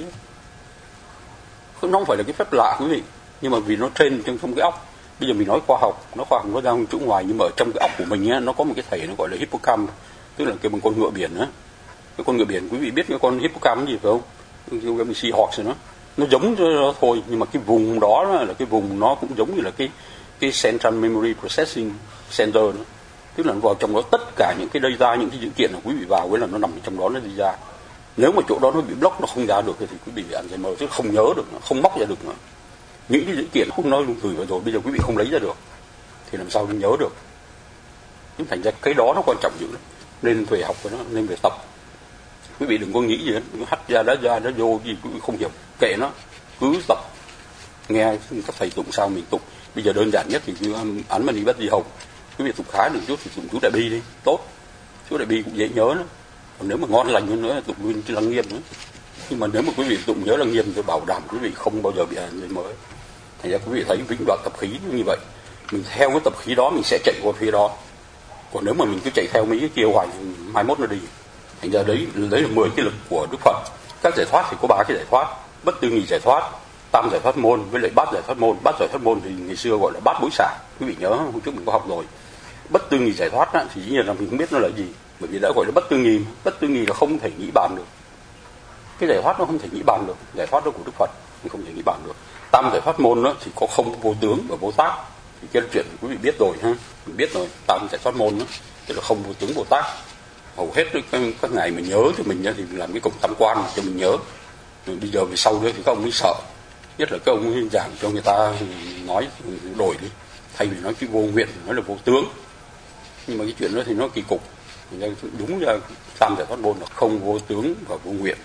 Nó không phải là cái phép lạ quý vị, nhưng mà vì nó trên trong trong cái óc. Bây giờ mình nói khoa học, nó khoa học nó ra chỗ ngoài, nhưng mà ở trong cái óc của mình á, nó có một cái thầy nó gọi là hippocampus, tức là cái bằng con ngựa biển á. Cái con ngựa biển quý vị biết cái con hippocampus gì phải không? Cái seahorse nó nó giống đó thôi, nhưng mà cái vùng đó là cái vùng nó cũng giống như là cái cái Central Memory Processing Center đó. Tức là nó vào trong đó tất cả những cái data, những cái dữ kiện là quý vị vào, cái là nó nằm trong đó nó đi ra. Nếu mà chỗ đó nó bị block, nó không ra được thì quý vị bị Alzheimer, chứ không nhớ được, không móc ra được nữa. Những cái dữ kiện không nói gửi vào rồi, bây giờ quý vị không lấy ra được thì làm sao nhớ được. Nhưng thành ra cái đó nó quan trọng dữ lắm, nên về học với nó, nên về tập. Quý vị đừng có nghĩ gì hết, hắt ra đá ra nó vô gì quý vị không hiểu, kệ nó, cứ tập nghe các thầy tụng sao mình tụng. Bây giờ đơn giản nhất thì Án Mani Bất Di Hồng, quý vị tụng khá được chút thì tụng chú Đại Bi đi, tốt. Chú Đại Bi cũng dễ nhớ nữa. Còn nếu mà ngon lành hơn nữa tụng Nguyên Lăng Nghiêm nữa. Nhưng mà nếu mà quý vị tụng nhớ Lăng Nghiêm thì bảo đảm quý vị không bao giờ bị Alzheimer. Thành ra quý vị thấy vĩnh đoạn tập khí như vậy, mình theo cái tập khí đó mình sẽ chạy qua phía đó. Còn nếu mà mình cứ chạy theo mấy cái kia hoài thì mai mốt nó đi. Thành ra đấy đấy là mười cái lực của Đức Phật. Các giải thoát thì có ba cái giải thoát: bất tư nghì giải thoát, tam giải thoát môn với lại bát giải thoát môn. Bát giải thoát môn thì ngày xưa gọi là bát bối xả, quý vị nhớ hôm trước mình có học rồi. Bất tư nghì giải thoát á, thì dĩ nhiên là mình không biết nó là gì, bởi vì đã gọi là bất tư nghì. Bất tư nghì là không thể nghĩ bàn được, cái giải thoát nó không thể nghĩ bàn được, giải thoát đó của Đức Phật mình không thể nghĩ bàn được. Tam giải thoát môn đó thì có không, vô tướng và vô tác, thì cái chuyện quý vị biết rồi ha, mình biết rồi. Tam giải thoát môn đó tức là không, vô tướng, vô tác. Hầu hết các, các ngài mà nhớ cho mình thì mình làm cái cổng tam quan cho mình nhớ. Rồi bây giờ về sau đó thì các ông mới sợ, nhất là các ông mới giảng cho người ta nói đổi đi, thay vì nói cái vô nguyện nói là vô tướng. Nhưng mà cái chuyện đó thì nó kỳ cục. Đúng ra tam giải thoát môn là không, vô tướng và vô nguyện.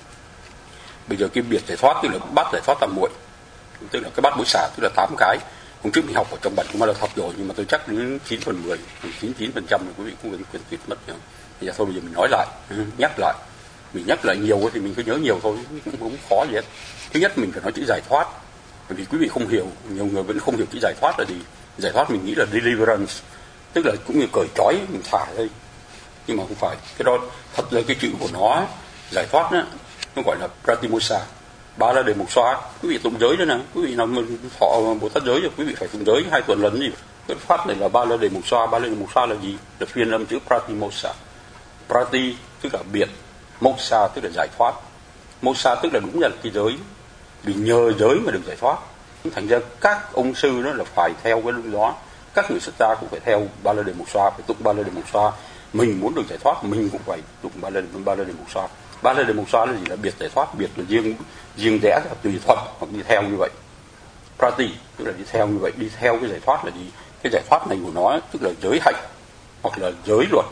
Bây giờ cái biệt giải thoát tức là bát giải thoát tam muội, tức là cái bát bối xả, tức là tám cái. Hôm trước mình học ở trong bản chúng ta đã học rồi, nhưng mà tôi chắc đến chín phần mười, chín mươi chín phần trăm thì quý vị cũng có quyền tuyệt mất nhau. Bây giờ thôi bây giờ mình nói lại, nhắc lại. Mình nhắc lại nhiều thì mình cứ nhớ nhiều thôi, cũng không khó gì hết. Thứ nhất mình phải nói chữ giải thoát, bởi vì quý vị không hiểu, nhiều người vẫn không hiểu chữ giải thoát là gì. Giải thoát mình nghĩ là deliverance, tức là cũng như cởi trói mình thả đây, nhưng mà không phải. Cái đó thật là cái chữ của nó, giải thoát đó, nó gọi là pratimoksha, ba la đề mục xoa. Quý vị tụng giới đó nè, quý vị nào thọ Bồ Tát giới rồi quý vị phải tụng giới hai tuần lần gì. Cái pháp này là ba la đề mục xoa. Ba la đề mục xoa là gì? Là phiên âm chữ pratimoksha. Prati tức là biệt, moksha tức là giải thoát. Moksha tức là đúng là cái giới, vì nhờ giới mà được giải thoát. Thành ra các ông sư đó là phải theo cái lối đó. Các người xuất gia cũng phải theo ba la đề mục xoa, phải tụng ba la đề mục xoa. Mình muốn được giải thoát mình cũng phải tụng ba la ba la đề mục xoa. Ba la đề mục xoa là gì? Là biệt giải thoát, biệt là riêng riêng rẽ là tùy thuận hoặc đi theo như vậy. Prati tức là đi theo như vậy, đi theo cái giải thoát là gì? Cái giải thoát này của nó tức là giới hạnh hoặc là giới luật.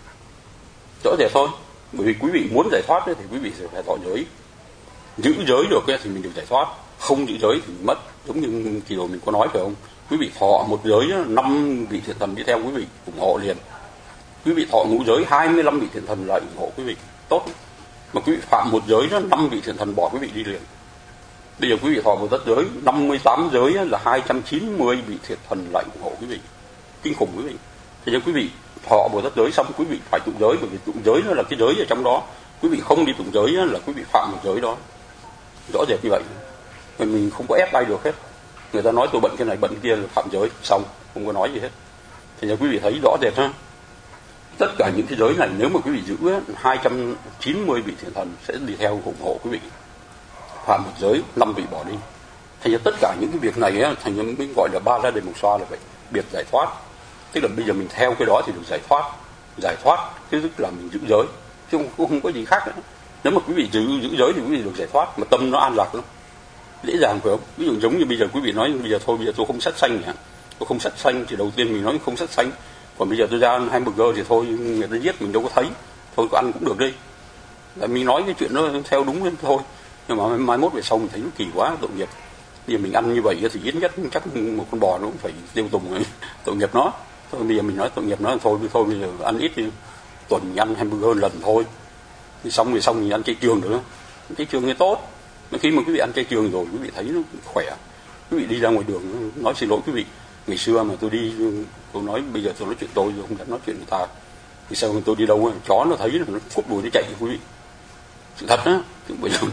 Rõ ràng thôi. Bởi vì quý vị muốn giải thoát thì quý vị sẽ phải thọ giới. Giữ giới được thì mình được giải thoát, không giữ giới thì mình mất. Giống như kỳ rồi mình có nói phải không? Quý vị thọ một giới năm vị thiện thần đi theo quý vị ủng hộ liền. Quý vị thọ ngũ giới hai mươi lăm vị thiện thần lại ủng hộ quý vị, tốt. Mà quý vị phạm một giới đó năm vị thiện thần bỏ quý vị đi liền. Bây giờ quý vị thọ một tất giới năm mươi tám giới là hai trăm chín mươi vị thiện thần lại ủng hộ quý vị, kinh khủng quý vị. Thì nếu quý vị thọ Bồ Tát giới xong quý vị phải tụng giới, bởi vì tụng giới nó là cái giới ở trong đó. Quý vị không đi tụng giới là quý vị phạm một giới đó, rõ rệt như vậy. Mình không có ép ai được hết. Người ta nói tôi bận cái này bận cái kia là phạm giới, xong không có nói gì hết. Thì nếu quý vị thấy rõ rệt ha. Tất cả những cái giới này nếu mà quý vị giữ hai trăm chín mươi vị thiện thần sẽ đi theo ủng hộ quý vị. Phạm một giới, năm vị bỏ đi. Thành ra tất cả những cái việc này á, thành ra mình gọi là ba la đề mục xoa là vậy, biệt giải thoát. Tức là bây giờ mình theo cái đó thì được giải thoát. Giải thoát, tức là mình giữ giới, chứ không, không có gì khác nữa. Nếu mà quý vị giữ, giữ giới thì quý vị được giải thoát, mà tâm nó an lạc lắm. Dễ dàng phải không? Ví dụ giống như bây giờ quý vị nói bây giờ thôi bây giờ tôi không sát sanh nhỉ? Tôi không sát sanh thì đầu tiên mình nói không sát sanh. Còn bây giờ tôi ra ăn hamburger thì thôi người ta giết mình đâu có thấy. Thôi có ăn cũng được đi. Tại mình nói cái chuyện đó theo đúng thôi. Nhưng mà mai mốt về sau mình thấy nó kỳ quá, tội nghiệp. Bây giờ mình ăn như vậy thì ít nhất chắc một con bò nó cũng phải tiêu tùng rồi. Tội nghiệp nó. Thôi bây giờ mình nói tội nghiệp nó thôi thôi bây giờ ăn ít đi. Tuần mình ăn hamburger lần thôi. Thì xong rồi xong mình ăn chay trường nữa. Chay trường thì tốt. Mà khi mà quý vị ăn chay trường rồi quý vị thấy nó khỏe. Quý vị đi ra ngoài đường nói xin lỗi quý vị. Ngày xưa mà tôi đi tôi nói bây giờ tôi nói chuyện tôi rồi không dám nói chuyện người ta. Thì sau khi tôi đi đâu chó nó thấy nó cúp đuôi nó chạy quý vị. Sự thật á, bây giờ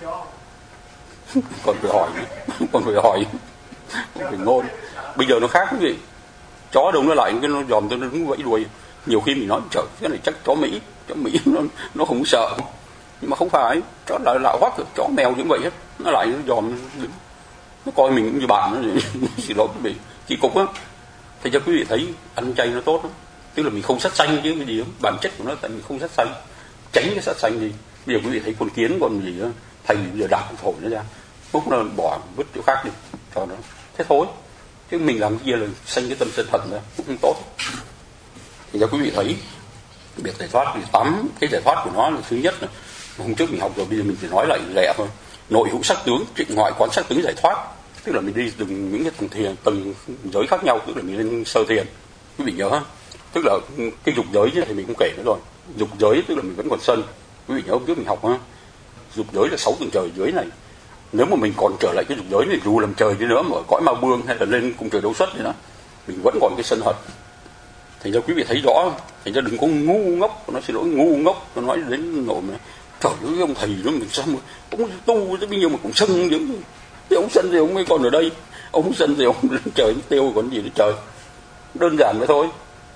còn phải hỏi còn phải hỏi còn phải ngôn. Bây giờ nó khác quý vị. Chó đâu nó lại cái nó dòm tôi nó đứng vẫy đuôi. Nhiều khi mình nói trời cái này chắc chó Mỹ, chó Mỹ nó nó không sợ. Nhưng mà không phải, chó lại lạ hoắc, chó mèo cũng vậy hết. Nó lại nó dòm đứng. Nó coi mình cũng như bạn nó xin lỗi quý vị. Kỳ cục á. Thế cho quý vị thấy ăn chay nó tốt đó. Tức là mình không sát sanh chứ cái gì đó. Bản chất của nó tại mình không sát sanh. Tránh cái sát sanh đi. Bây giờ quý vị thấy con kiến con gì đó, thành bây giờ đạp thổi nó ra. Lúc nó bỏ vứt chỗ khác đi cho nó. Thế thôi. Chứ mình làm cái kia là sanh cái tâm sân hận ra cũng không tốt. Thì cho quý vị thấy biệt giải thoát thì tám cái giải thoát của nó là thứ nhất là hôm trước mình học rồi bây giờ mình chỉ nói lại lẹ thôi. Nội hữu sắc tướng, trịnh ngoại quán sắc tướng giải thoát. Tức là mình đi từng những cái tầng thiền, từng giới khác nhau, tức là mình lên sơ thiền. Quý vị nhớ ha? Tức là cái dục giới thì mình không kể nữa rồi. Dục giới tức là mình vẫn còn sân. Quý vị nhớ hôm trước mình học ha? Dục giới là sáu tầng trời dưới này. Nếu mà mình còn trở lại cái dục giới này dù làm trời đi nữa mà ở cõi ma vương hay là lên cung trời đấu xuất gì đó, mình vẫn còn cái sân hận. Thành ra quý vị thấy rõ, thành ra đừng có ngu ngốc, nó xin lỗi ngu ngốc, nó nói đến nỗi mà trời ơi ông thầy nó mình sao mà ông tu tới bây giờ mà cũng sân giống như thì ông sân thì ông mới còn ở đây, ông sân thì ông lên trời tiêu còn gì nữa trời. Đơn giản vậy thôi.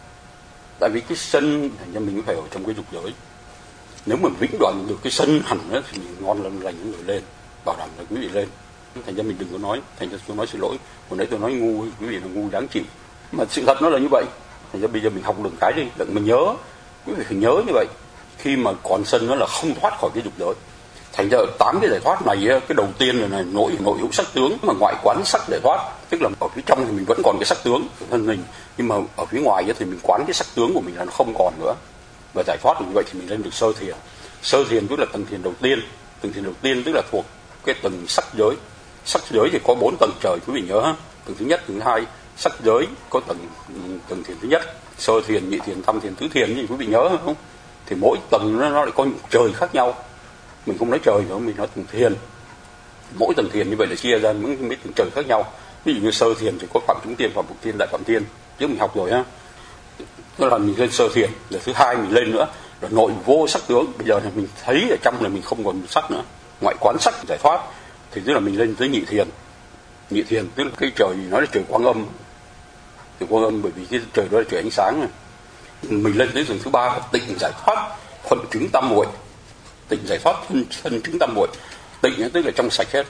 Tại vì cái sân thành ra mình phải ở trong cái dục giới. Nếu mà vĩnh đoạn được cái sân hẳn đó, thì mình ngon lành lành những người lên, bảo đảm là quý vị lên. Thành ra mình đừng có nói, thành ra tôi nói xin lỗi, hồi nãy tôi nói ngu, quý vị là ngu đáng chịu. Mà sự thật nó là như vậy. Thành ra bây giờ mình học được cái đi, đừng mình nhớ, quý vị phải nhớ như vậy. Khi mà còn sân nó là không thoát khỏi cái dục giới. Thành ra tám cái giải thoát này, cái đầu tiên là này, nội nội hữu sắc tướng, mà ngoại quán sắc giải thoát, tức là ở phía trong thì mình vẫn còn cái sắc tướng của thân mình, nhưng mà ở phía ngoài thì mình quán cái sắc tướng của mình là nó không còn nữa. Và giải thoát như vậy thì mình lên được sơ thiền. Sơ thiền tức là tầng thiền đầu tiên, tầng thiền đầu tiên tức là thuộc cái tầng sắc giới. Sắc giới thì có bốn tầng trời quý vị nhớ ha. Tầng thứ nhất, tầng thứ hai, sắc giới có tầng tầng thiền thứ nhất, sơ thiền, nhị thiền, tam thiền, tứ thiền gì quý vị nhớ không? Thì mỗi tầng nó, nó lại có những trời khác nhau. Mình không nói trời nữa, mình nói tầng thiền. Mỗi tầng thiền như vậy là chia ra mấy mấy tầng trời khác nhau. Ví dụ như sơ thiền thì có phạm chúng thiên, phạm phục thiên, đại phạm thiên. Chứ mình học rồi ha. Tức là mình lên sơ thiền, là thứ hai mình lên nữa là nội vô sắc tướng. Bây giờ thì mình thấy ở trong là mình không còn sắc nữa, ngoại quán sắc giải thoát. Thì tức là mình lên tới nhị thiền. Nhị thiền tức là cái trời nói là trời quang âm. Trời quang âm bởi vì cái trời đó là trời ánh sáng này. Mình lên tới tầng thứ ba là tịnh giải thoát thuận chứng tam muội. Tịnh giải thoát thân, thân chứng tam muội. Tịnh tức là trong sạch hết.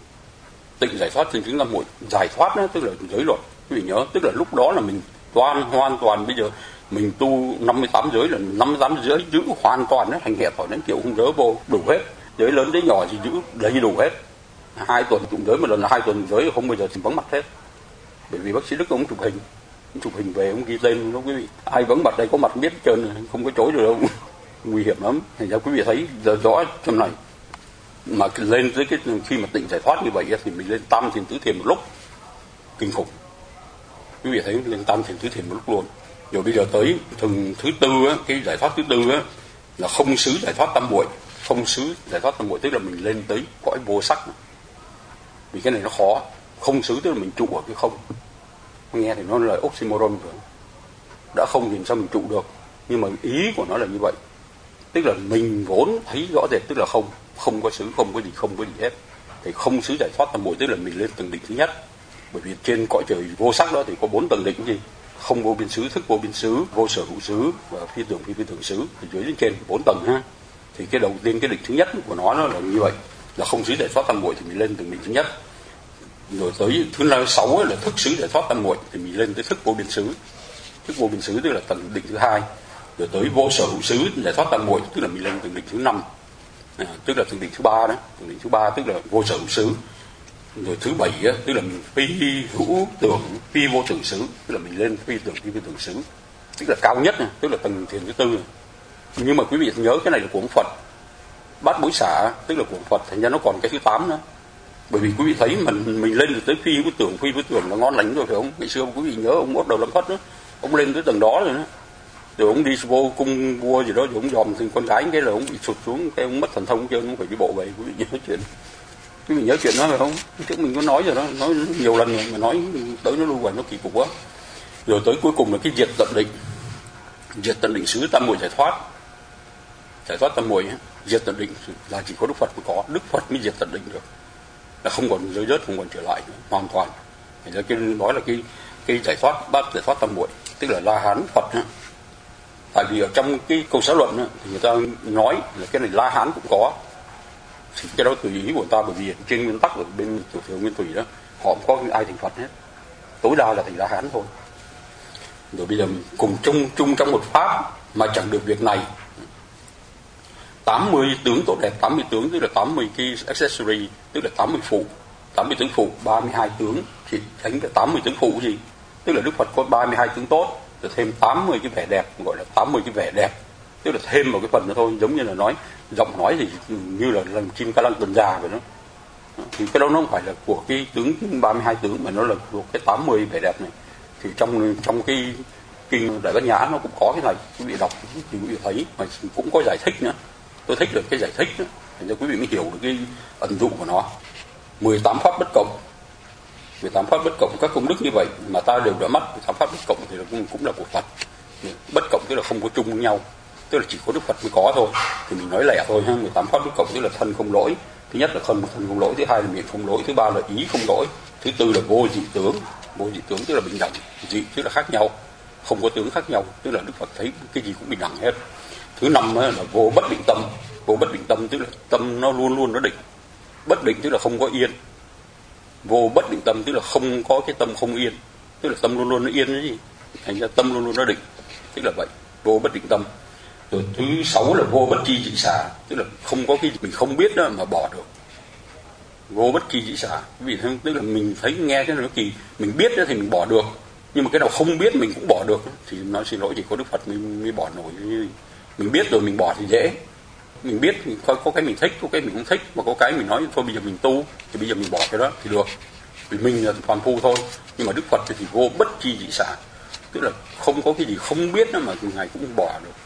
Tịnh giải thoát thân chứng tam muội. Giải thoát đó, tức là giới luật. Quý vị nhớ, tức là lúc đó là mình toàn hoàn toàn bây giờ mình tu năm mươi tám giới là năm mươi tám giới giữ hoàn toàn nó thành hẹp khỏi đến kiểu không rớ vô đủ hết. Giới lớn giới nhỏ thì giữ đầy đủ hết. Hai tuần tụng giới một lần là hai tuần giới không bao giờ thì vắng mặt hết. Bởi vì bác sĩ Đức ông chụp hình, ông chụp hình về ông ghi tên đó quý vị. Ai vắng mặt đây có mặt biết trơn không có chối được đâu. Nguy hiểm lắm. Thành ra quý vị thấy giờ rõ trong này. Mà lên tới cái khi mà tịnh giải thoát như vậy thì mình lên tam thiền tứ thiền một lúc kinh khủng. Quý vị thấy lên tam thiền tứ thiền một lúc luôn. Rồi bây giờ tới thường thứ tư á, cái giải thoát thứ tư á là không xứ giải thoát tam muội. Không xứ giải thoát tam muội tức là mình lên tới cõi vô sắc. Vì cái này nó khó. Không xứ tức là mình trụ ở cái không. Nghe thì nó là oxymoron rồi. Đã không thì sao mình trụ được. Nhưng mà ý của nó là như vậy. Tức là mình vốn thấy rõ rệt tức là không. Không có xứ, không có gì, không có gì hết. Thì không xứ giải thoát tam muội tức là mình lên tầng định thứ nhất. Bởi vì trên cõi trời vô sắc đó thì có bốn tầng định gì. không vô biên xứ, thức vô biên xứ, vô sở hữu xứ và phi tưởng phi phi tưởng xứ, thì dưới lên trên bốn tầng ha. Thì cái đầu tiên, cái đỉnh thứ nhất của nó, nó là như vậy, là không xứ giải thoát tam muội, thì mình lên từng đỉnh thứ nhất. Rồi tới thứ sáu ấy là thức xứ giải thoát tam muội, thì mình lên tới thức vô biên xứ. Thức vô biên xứ tức là tầng đỉnh thứ hai. Rồi tới vô sở hữu xứ giải thoát tam muội, tức là mình lên từng đỉnh thứ năm, à, tức là từng đỉnh thứ ba đó. Từng đỉnh thứ ba tức là vô sở hữu xứ. Rồi thứ bảy á, tức là mình phi hữu tưởng phi vô tưởng xứ, tức là mình lên phi tưởng phi vô tưởng xứ, tức là cao nhất này, tức là tầng thiền thứ tư này. Nhưng mà quý vị nhớ cái này là của ông Phật. Bát bối xả tức là của ông Phật, thành ra nó còn cái thứ tám nữa. Bởi vì quý vị thấy mình mình lên được tới phi hữu tưởng phi vô tưởng là ngon lành rồi phải không? Ngày xưa quý vị nhớ ông Ốt Đầu Lâm Phất đó, ông lên tới tầng đó rồi đó. Rồi ông đi vô cung vua gì đó, rồi ông dòm từng con gái cái là ông bị sụt xuống, cái ông mất thần thông chưa, ông phải đi bộ về. Quý vị nhớ chuyện quý vị nhớ chuyện đó phải không? Trước mình có nói rồi đó, nói nhiều lần rồi mà nói tới nó lưu hoài nó kỳ cục quá. Rồi tới cuối cùng là cái diệt tận định, diệt tận định xứ tam muội giải thoát, giải thoát tam muội. Diệt tận định là chỉ có Đức Phật mới có, Đức Phật mới diệt tận định được, là không còn rơi rớt, không còn trở lại nữa, hoàn toàn. Thì ra cái nói là cái cái giải thoát bát giải thoát tam muội, tức là La Hán Phật ha. Tại vì ở trong cái câu xã luận thì người ta nói là cái này La Hán cũng có, thì cái đó tùy ý của người ta, bởi vì trên nguyên tắc ở bên tiểu thừa nguyên thủy đó họ không có ai thành Phật hết, tối đa là thành La Hán thôi. Rồi bây giờ mình cùng chung chung trong một pháp mà chẳng được việc này. tám mươi tướng tốt đẹp, tám mươi tướng tức là tám mươi cái accessory, tức là tám mươi phụ, tám mươi tướng phụ, ba mươi hai tướng thì thành cái tám mươi tướng phụ gì? Tức là Đức Phật có ba mươi hai tướng tốt, rồi thêm tám mươi cái vẻ đẹp, gọi là tám mươi cái vẻ đẹp, tức là thêm một cái phần nữa thôi, giống như là nói giọng nói thì như là làm chim ca lăng tuần già vậy đó. Thì cái đó nó không phải là của cái tướng ba mươi hai tướng mà nó là của cái tám mươi vẻ đẹp này. Thì trong trong cái kinh Đại Bát Nhã nó cũng có cái này, quý vị đọc thì quý vị thấy, mà cũng có giải thích nữa. Tôi thích được cái giải thích đó, để cho quý vị mới hiểu được cái ẩn dụ của nó. mười tám pháp bất cộng, mười tám pháp bất cộng các công đức như vậy mà ta đều đã mất. mười tám pháp bất cộng thì là cũng, cũng là của Phật. Bất cộng tức là không có chung với nhau, tức là chỉ có Đức Phật mới có thôi. Thì mình nói lẻ thôi ha. mười tám pháp bất cộng tức là thân không lỗi. Thứ nhất là thân thân không lỗi, thứ hai là miệng không lỗi, thứ ba là ý không lỗi, thứ tư là vô dị tướng. Vô dị tướng tức là bình đẳng, dị tức là khác nhau, không có tướng khác nhau, tức là Đức Phật thấy cái gì cũng bình đẳng hết. Thứ năm là vô bất định tâm. Vô bất định tâm tức là tâm nó luôn luôn nó định. Bất định tức là không có yên. Vô bất định tâm tức là không có cái tâm không yên, tức là tâm luôn luôn nó yên cái gì, thành ra tâm luôn luôn nó định, tức là vậy. Vô bất định tâm. Rồi thứ sáu là vô bất chi dị xả, tức là không có cái gì mình không biết đó mà bỏ được. Vô bất chi dị xả, vì thế tức là mình thấy nghe cái nó kỳ, mình biết đó thì mình bỏ được, nhưng mà cái nào không biết mình cũng bỏ được thì nói xin lỗi, chỉ có Đức Phật mới, mới bỏ nổi. Mình biết rồi mình bỏ thì dễ. Mình biết có, có cái mình thích, có cái mình không thích, mà có cái mình nói thôi bây giờ mình tu thì bây giờ mình bỏ cái đó thì được, vì mình là phàm phu thôi. Nhưng mà Đức Phật thì vô bất chi dị xả, tức là không có cái gì không biết đó mà ngài cũng bỏ được.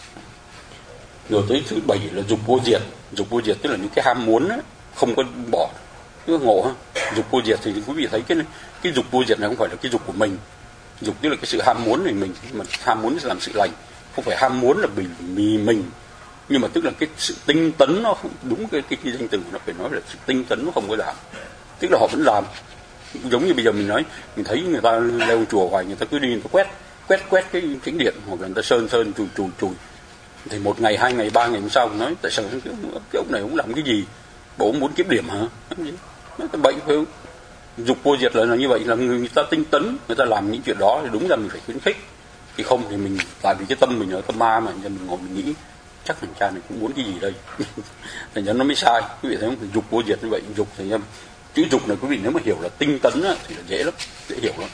Rồi tới thứ bảy là dục vô diệt. Dục vô diệt tức là những cái ham muốn ấy, không có bỏ, cứ ngộ ha. Dục vô diệt thì quý vị thấy cái cái dục vô diệt này không phải là cái dục của mình. Dục tức là cái sự ham muốn này mình, mà ham muốn làm sự lành, không phải ham muốn là mình vì mình, nhưng mà tức là cái sự tinh tấn nó không đúng, cái cái, cái danh từ nó phải nói là sự tinh tấn nó không có giảm, tức là họ vẫn làm. Giống như bây giờ mình nói, mình thấy người ta leo chùa hoài, người ta cứ đi người ta quét quét quét cái chính điện, hoặc là người ta sơn sơn chùi chùi chùi, thì một ngày hai ngày ba ngày hôm sau nói tại sao cái, cái ông này cũng làm cái gì, bộ ông muốn kiếm điểm hả, nó cái bệnh phải không? Dục vô diệt là như vậy, là người ta tinh tấn, người ta làm những chuyện đó thì đúng là mình phải khuyến khích, thì không thì mình, tại vì cái tâm mình là tâm ma mà, nên mình ngồi mình nghĩ chắc thằng cha này cũng muốn cái gì đây thành ra nó mới sai. Quý vị thấy không? Dục vô diệt như vậy, dục thì em chữ dục này quý vị nếu mà hiểu là tinh tấn á, thì là dễ lắm, dễ hiểu lắm.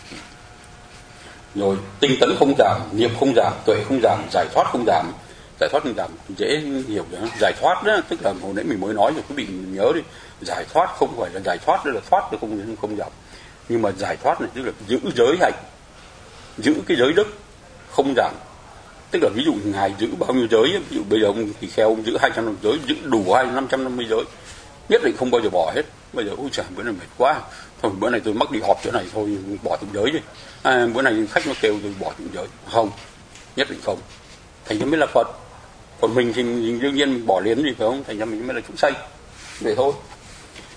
Rồi tinh tấn không giảm, niệm không giảm, tuệ không giảm, giải thoát không giảm. Giải thoát không giảm dễ hiểu đó. Giải thoát đó tức là hồi nãy mình mới nói rồi, quý vị nhớ đi, giải thoát không phải là giải thoát, đó là thoát thì không không giảm, nhưng mà giải thoát này tức là giữ giới hạnh, giữ cái giới đức không giảm. Tức là ví dụ ngài giữ bao nhiêu giới, ví dụ bây giờ ông thì kheo ông giữ hai trăm năm giới, giữ đủ hai năm trăm năm mươi giới, nhất định không bao giờ bỏ hết. Bây giờ ôi trời bữa nay mệt quá, thôi bữa nay tôi mắc đi họp chỗ này thôi bỏ tụng giới đi, à, bữa nay khách nó kêu tôi bỏ tụng giới, không, nhất định không. Thành ra mới là Phật, còn mình thì mình, đương nhiên mình bỏ liền gì phải không, thành ra mình mới là chúng sanh vậy thôi.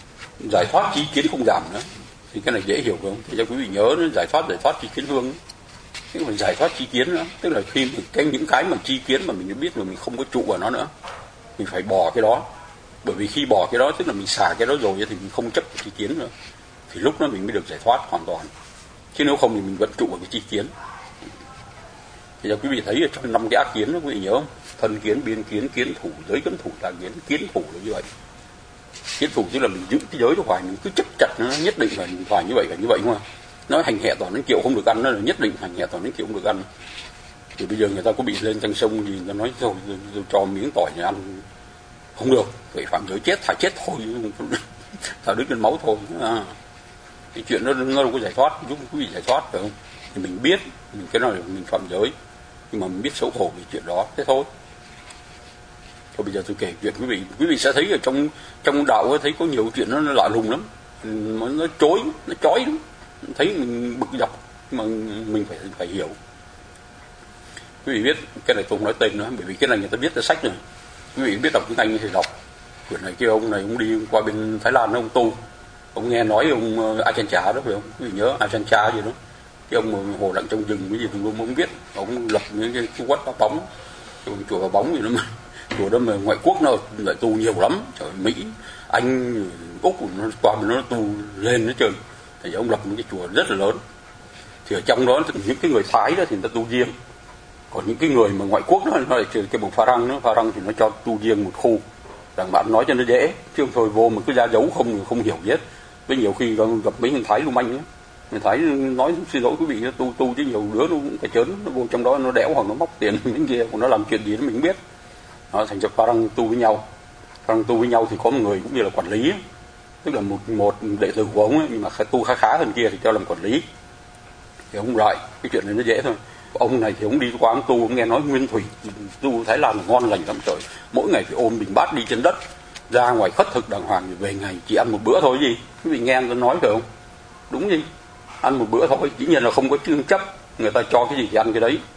Giải thoát chí kiến không giảm nữa thì cái này dễ hiểu không? Thì cho quý vị nhớ, giải thoát giải thoát chí kiến hương, chứ không phải giải thoát tri kiến nữa. Tức là khi cái những cái mà tri kiến mà mình đã biết mà mình không có trụ vào nó nữa, mình phải bỏ cái đó. Bởi vì khi bỏ cái đó tức là mình xả cái đó rồi thì mình không chấp tri kiến nữa, thì lúc đó mình mới được giải thoát hoàn toàn. Chứ nếu không thì mình vẫn trụ vào cái tri kiến. Thì giờ quý vị thấy ở trong năm cái ác kiến đó, quý vị nhớ không? Thân kiến, biên kiến, kiến thủ, giới cấm thủ, tà kiến. Kiến thủ là như vậy. Kiến thủ tức là mình giữ cái giới đó hoài, mình cứ chấp chặt nó nhất định phải phải như vậy, phải như vậy không ạ? Nói hành hẹ toàn đến kiểu không được ăn, nó là nhất định hành hẹ toàn đến kiểu không được ăn. Thì bây giờ người ta có bị lên trong sông thì người ta nói thôi, tôi cho miếng tỏi này ăn không được, phải phạm giới chết, thà chết thôi, thà đứt lên máu thôi. À, cái chuyện đó nó đâu có giải thoát, giúp quý vị giải thoát phải không? Thì mình biết mình cái nào là mình phạm giới, nhưng mà mình biết xấu hổ về chuyện đó, thế thôi. Thôi bây giờ tôi kể chuyện quý vị, quý vị sẽ thấy ở trong trong đạo thấy có nhiều chuyện nó, nó lạ lùng lắm, nó chối, nó chói lắm, thấy mình bực dọc, nhưng mà mình phải phải hiểu. Quý vị biết cái này tôi không nói tên nữa, bởi vì cái này người ta biết cái sách rồi. Quý vị biết đọc tiếng Anh thì đọc quyển này kia. Ông này ông đi qua bên Thái Lan ông tu, ông nghe nói ông Ajahn Chah đó phải không? Quý vị nhớ Ajahn Chah gì đó, cái ông hồ lặng trong rừng cái gì tôi cũng không biết, ông lập những cái khu quất đá bóng, chùa Bà Bóng gì đó mà chùa đó mà ngoại quốc nó lại tu nhiều lắm, trời, Mỹ, Anh, Úc nó qua bên nó tu lên hết trơn. Thì ông lập một cái chùa rất là lớn. Thì ở trong đó những cái người Thái đó thì người ta tu riêng, còn những cái người mà ngoại quốc đó nó lại cái bộ Pha Răng, nó Pha Răng thì nó cho tu riêng một khu. Rằng bạn nói cho nó dễ, chứ không thôi vô mà cứ ra dấu không không hiểu gì hết. Với nhiều khi gặp mấy người Thái lưu manh á, người Thái nói xin lỗi quý vị, nó tu tu chứ nhiều đứa nó cũng phải chớn, nó vô trong đó nó đẽo hoặc nó móc tiền những kia, còn nó làm chuyện gì đó mình không biết. Nó thành ra Pha Răng tu với nhau, Pha Răng tu với nhau thì có một người cũng như là quản lý, tức là một một đệ tử của ông ấy, nhưng mà tu khá khá hơn kia thì cho làm quản lý. Thì ông lại cái chuyện này nó dễ thôi. Ông này thì ông đi qua ông tu, ông nghe nói nguyên thủy tu Thái Lan là ngon lành lắm trời, mỗi ngày phải ôm bình bát đi trên đất, ra ngoài khất thực đàng hoàng, thì về ngày chỉ ăn một bữa thôi gì. Quý vị nghe người ta nói phải không? Đúng gì? Ăn một bữa thôi, dĩ nhiên là không có chương chấp, người ta cho cái gì thì ăn cái đấy.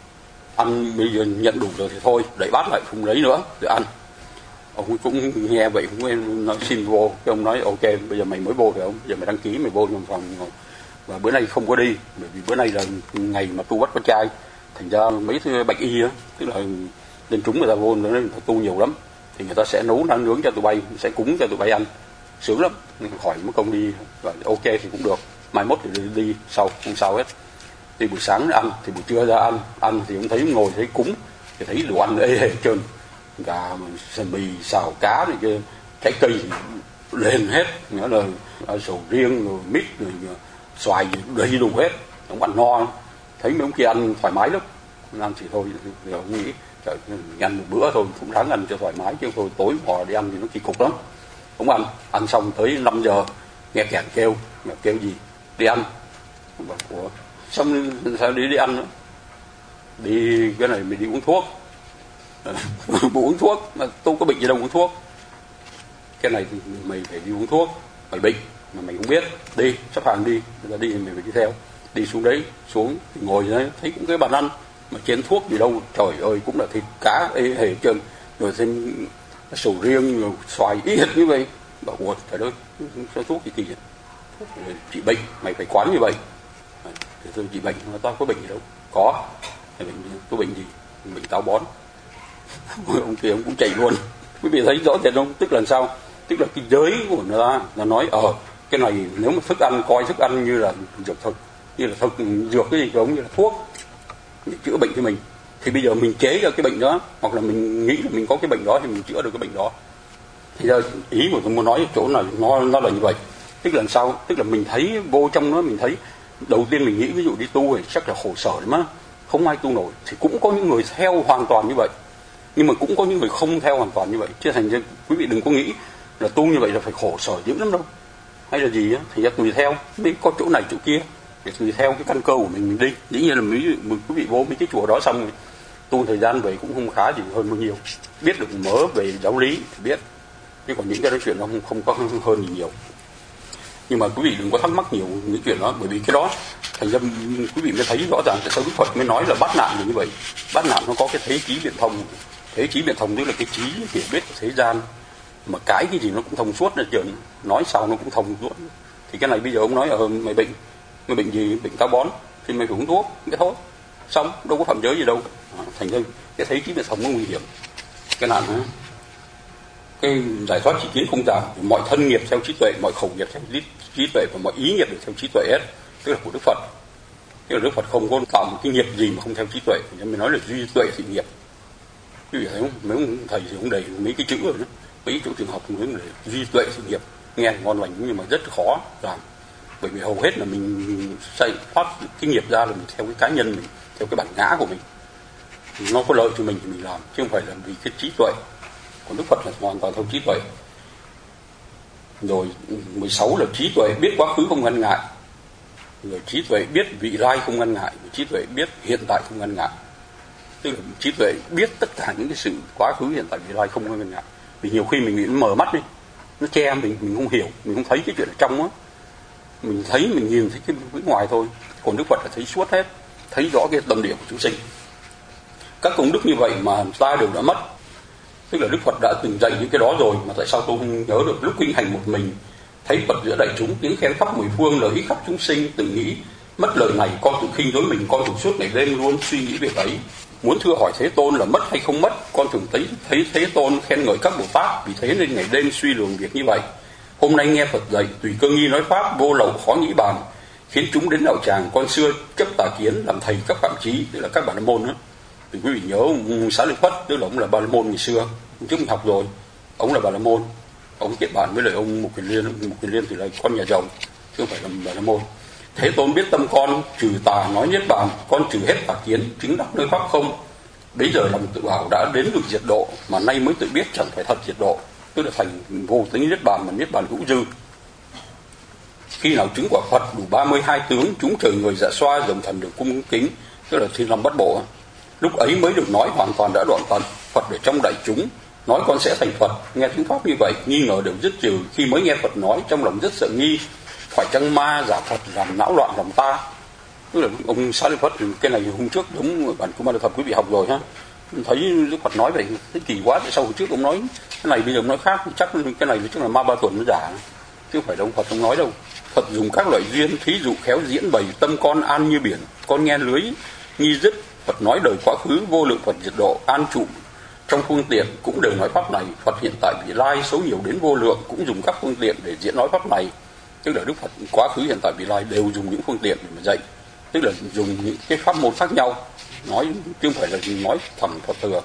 Ăn bây giờ nhận đủ rồi thì thôi, đẩy bát lại không lấy nữa để ăn. Ông cũng nghe vậy cũng nói xin vô, cái ông nói ok, bây giờ mày mới vô phải không? Bây giờ mày đăng ký mày vô trong phòng, và bữa nay không có đi, bởi vì bữa nay là ngày mà tu bắt con trai, thành ra mấy thứ bạch y á, tức là dân chúng người ta vô người ta tu nhiều lắm, thì người ta sẽ nấu ăn nướng cho tụi bay, sẽ cúng cho tụi bay ăn, sướng lắm, khỏi mất công đi, và ok thì cũng được, mai mốt thì đi, đi sau không sao hết. Thì buổi sáng ăn, thì buổi trưa ra ăn, ăn thì cũng thấy ngồi thấy cúng, thì thấy đồ ăn ê hề trơn, gà sườn mì xào cá này kia, trái cây thì lên hết, nghĩa là sầu riêng rồi mít rồi xoài gì đầy đủ hết, ông ăn no, thấy mấy ông kia ăn thoải mái lắm, ăn thì thôi, thì ông nghĩ trời, ăn một bữa thôi cũng đáng ăn cho thoải mái, chứ thôi tối mò đi ăn thì nó kỳ cục lắm. Ông ăn, ăn xong tới năm giờ nghe kẻn kêu, mà kêu gì đi ăn, bảo của xong sao đi đi ăn nữa, đi cái này mình đi uống thuốc, uống thuốc mà tôi có bệnh gì đâu uống thuốc, cái này thì mày phải đi uống thuốc, mày bệnh mà mày không biết, đi sắp hàng đi, người ta đi thì mày phải đi theo, đi xuống đấy, xuống thì ngồi đấy thấy cũng cái bàn ăn mà chén thuốc gì đâu, trời ơi cũng là thịt cá ê hề trơn, rồi thêm sầu riêng rồi xoài ý hệt như vậy, bảo ủa trời ơi sao thuốc gì kỳ vậy, thuốc trị bệnh mày phải quán như vậy, thì tôi trị bệnh mà tao có bệnh gì đâu, có bệnh có bệnh gì, bệnh táo bón. Ông kia ông cũng chạy luôn. Quý vị thấy rõ rệt không? Tức là sao? Tức là cái giới của người ta là nói ở ờ, cái này nếu mà thức ăn coi thức ăn như là dược thực, như là thực dược cái gì giống như là thuốc để chữa bệnh cho mình, thì bây giờ mình chế ra cái bệnh đó, hoặc là mình nghĩ là mình có cái bệnh đó thì mình chữa được cái bệnh đó. Thì giờ ý mà tôi muốn nói ở chỗ này nó nó là như vậy. Tức là sao? Tức là mình thấy vô trong nó, mình thấy đầu tiên mình nghĩ ví dụ đi tu thì chắc là khổ sở lắm á, không ai tu nổi, thì cũng có những người theo hoàn toàn như vậy, nhưng mà cũng có những người không theo hoàn toàn như vậy, chứ thành ra quý vị đừng có nghĩ là tu như vậy là phải khổ sở dữ lắm đâu, hay là gì á, thì ra tùy theo, biết có chỗ này chỗ kia, để tùy theo cái căn cơ của mình mình đi. Dĩ nhiên là mấy quý vị vô mấy cái chùa đó xong tu thời gian về cũng không khá gì hơn bao nhiêu, biết được mớ về giáo lý thì biết, chứ còn những cái đó chuyện nó không, không có hơn gì nhiều. Nhưng mà quý vị đừng có thắc mắc nhiều những chuyện đó, bởi vì cái đó thành ra quý vị mới thấy rõ ràng tại sao Đức Phật mới nói là bát nạn là như vậy. Bát nạn nó có cái thế trí biện thông, thế trí biện thông tức là cái trí hiểu biết của thế gian, mà cái cái gì nó cũng thông suốt, là chuyện nói sao nó cũng thông suốt. Thì cái này bây giờ ông nói ở mày bệnh, mày bệnh gì, bệnh táo bón thì mày phải uống thuốc, cái thôi. xong, đâu có phạm giới gì đâu. À, thành ra cái thấy trí tuệ sống nó nguy hiểm. Cái nạn á, cái giải thoát tri kiến không giảm, mọi thân nghiệp theo trí tuệ, mọi khẩu nghiệp theo trí tuệ và mọi ý nghiệp đều theo trí tuệ hết, tức là của Đức Phật. Tức là Đức Phật không có tạo một cái nghiệp gì mà không theo trí tuệ. Nên mình nói là duy tuệ sự nghiệp. Quý vị thấy không? Mấy ông thầy thì cũng đầy mấy cái chữ rồi đó. Mấy chỗ trường học cũng nói là duy tuệ sự nghiệp, nghe ngon lành nhưng mà rất khó làm. Bởi vì hầu hết là mình xây phát cái nghiệp ra là mình theo cái cá nhân mình, theo cái bản ngã của mình. Nó có lợi cho mình thì mình làm, chứ không phải là vì cái trí tuệ. Còn Đức Phật là hoàn toàn theo trí tuệ. Rồi mười sáu là trí tuệ biết quá khứ không ngăn ngại. Rồi trí tuệ biết vị lai không ngăn ngại. Trí tuệ biết hiện tại không ngăn ngại. Tức là trí tuệ biết tất cả những cái sự quá khứ hiện tại vị lai không ngăn ngại. Vì nhiều khi mình bị mở mắt đi, nó che mình, mình không hiểu, mình không thấy cái chuyện ở trong á. Mình thấy, mình nhìn thấy cái bên ngoài thôi. Còn Đức Phật là thấy suốt hết, thấy rõ cái tâm địa của chúng sinh. Các công đức như vậy mà ta đều đã mất. Tức là Đức Phật đã từng dạy những cái đó rồi, mà tại sao tôi không nhớ được? Lúc kinh hành một mình, thấy Phật giữa đại chúng, tiếng khen khắp mười phương, lời ích khắp chúng sinh, tự nghĩ mất lời này, con tự khinh dối mình, con thường suốt ngày đêm luôn suy nghĩ việc ấy. Muốn thưa hỏi Thế Tôn là mất hay không mất, con thường thấy thấy Thế Tôn khen ngợi các Bồ Tát, vì thế nên ngày đêm suy lường việc như vậy. Hôm nay nghe Phật dạy, tùy cơ nghi nói pháp, vô lậu khó nghĩ bàn, khiến chúng đến đạo tràng. Con xưa chấp tà kiến, làm thầy các phạm trí, tức là các bà la môn đó. Thì quý vị nhớ ông Xá Lợi Phất, tức là ông là bà la môn ngày xưa, trước mình học rồi, ông là bà la môn, ông kết bạn với lại ông Mục Kiền Liên. Mục Kiền Liên thì là con nhà giàu, chứ không phải là bà la môn. Thế Tôn biết tâm con, trừ tà nói niết bàn, con trừ hết tà kiến, chứng đắc nơi pháp không. Bây giờ lòng tự bảo đã đến được diệt độ, mà nay mới tự biết chẳng phải thật diệt độ, tức là thành vô tính niết bàn, mà niết bàn hữu dư. Khi nào chứng quả Phật đủ ba mươi hai tướng, chúng trời người dạ xoa, dòng thần được cung kính, tức là thiên long bát bộ. Lúc ấy mới được nói hoàn toàn đã đoạn tận. Phật ở trong đại chúng nói con sẽ thành Phật. Nghe tiếng pháp như vậy, nghi ngờ đều dứt trừ. Khi mới nghe Phật nói, trong lòng rất sợ nghi, phải chăng ma giả Phật làm não loạn lòng ta. Tức là ông Xá Lợi Phất, cái này hôm trước giống bản của Ma Đà Thập quý vị học rồi ha. Thấy Đức Phật nói vậy thấy kỳ quá, tại sao hồi trước ông nói cái này bây giờ ông nói khác, chắc cái này chắc là ma ba tuần nó giả, chứ không phải là ông Phật không nói đâu. Phật dùng các loại duyên, thí dụ khéo diễn bày, tâm con an như biển, con nghe lưới nghi dứt. Phật nói đời quá khứ, vô lượng Phật diệt độ, an trụ trong phương tiện cũng đều nói pháp này. Phật hiện tại vị lai số nhiều đến vô lượng, cũng dùng các phương tiện để diễn nói pháp này. Tức là Đức Phật quá khứ hiện tại vị lai đều dùng những phương tiện để mà dạy, tức là dùng những cái pháp môn khác nhau nói, chứ không phải là nói thẳng Phật thừa.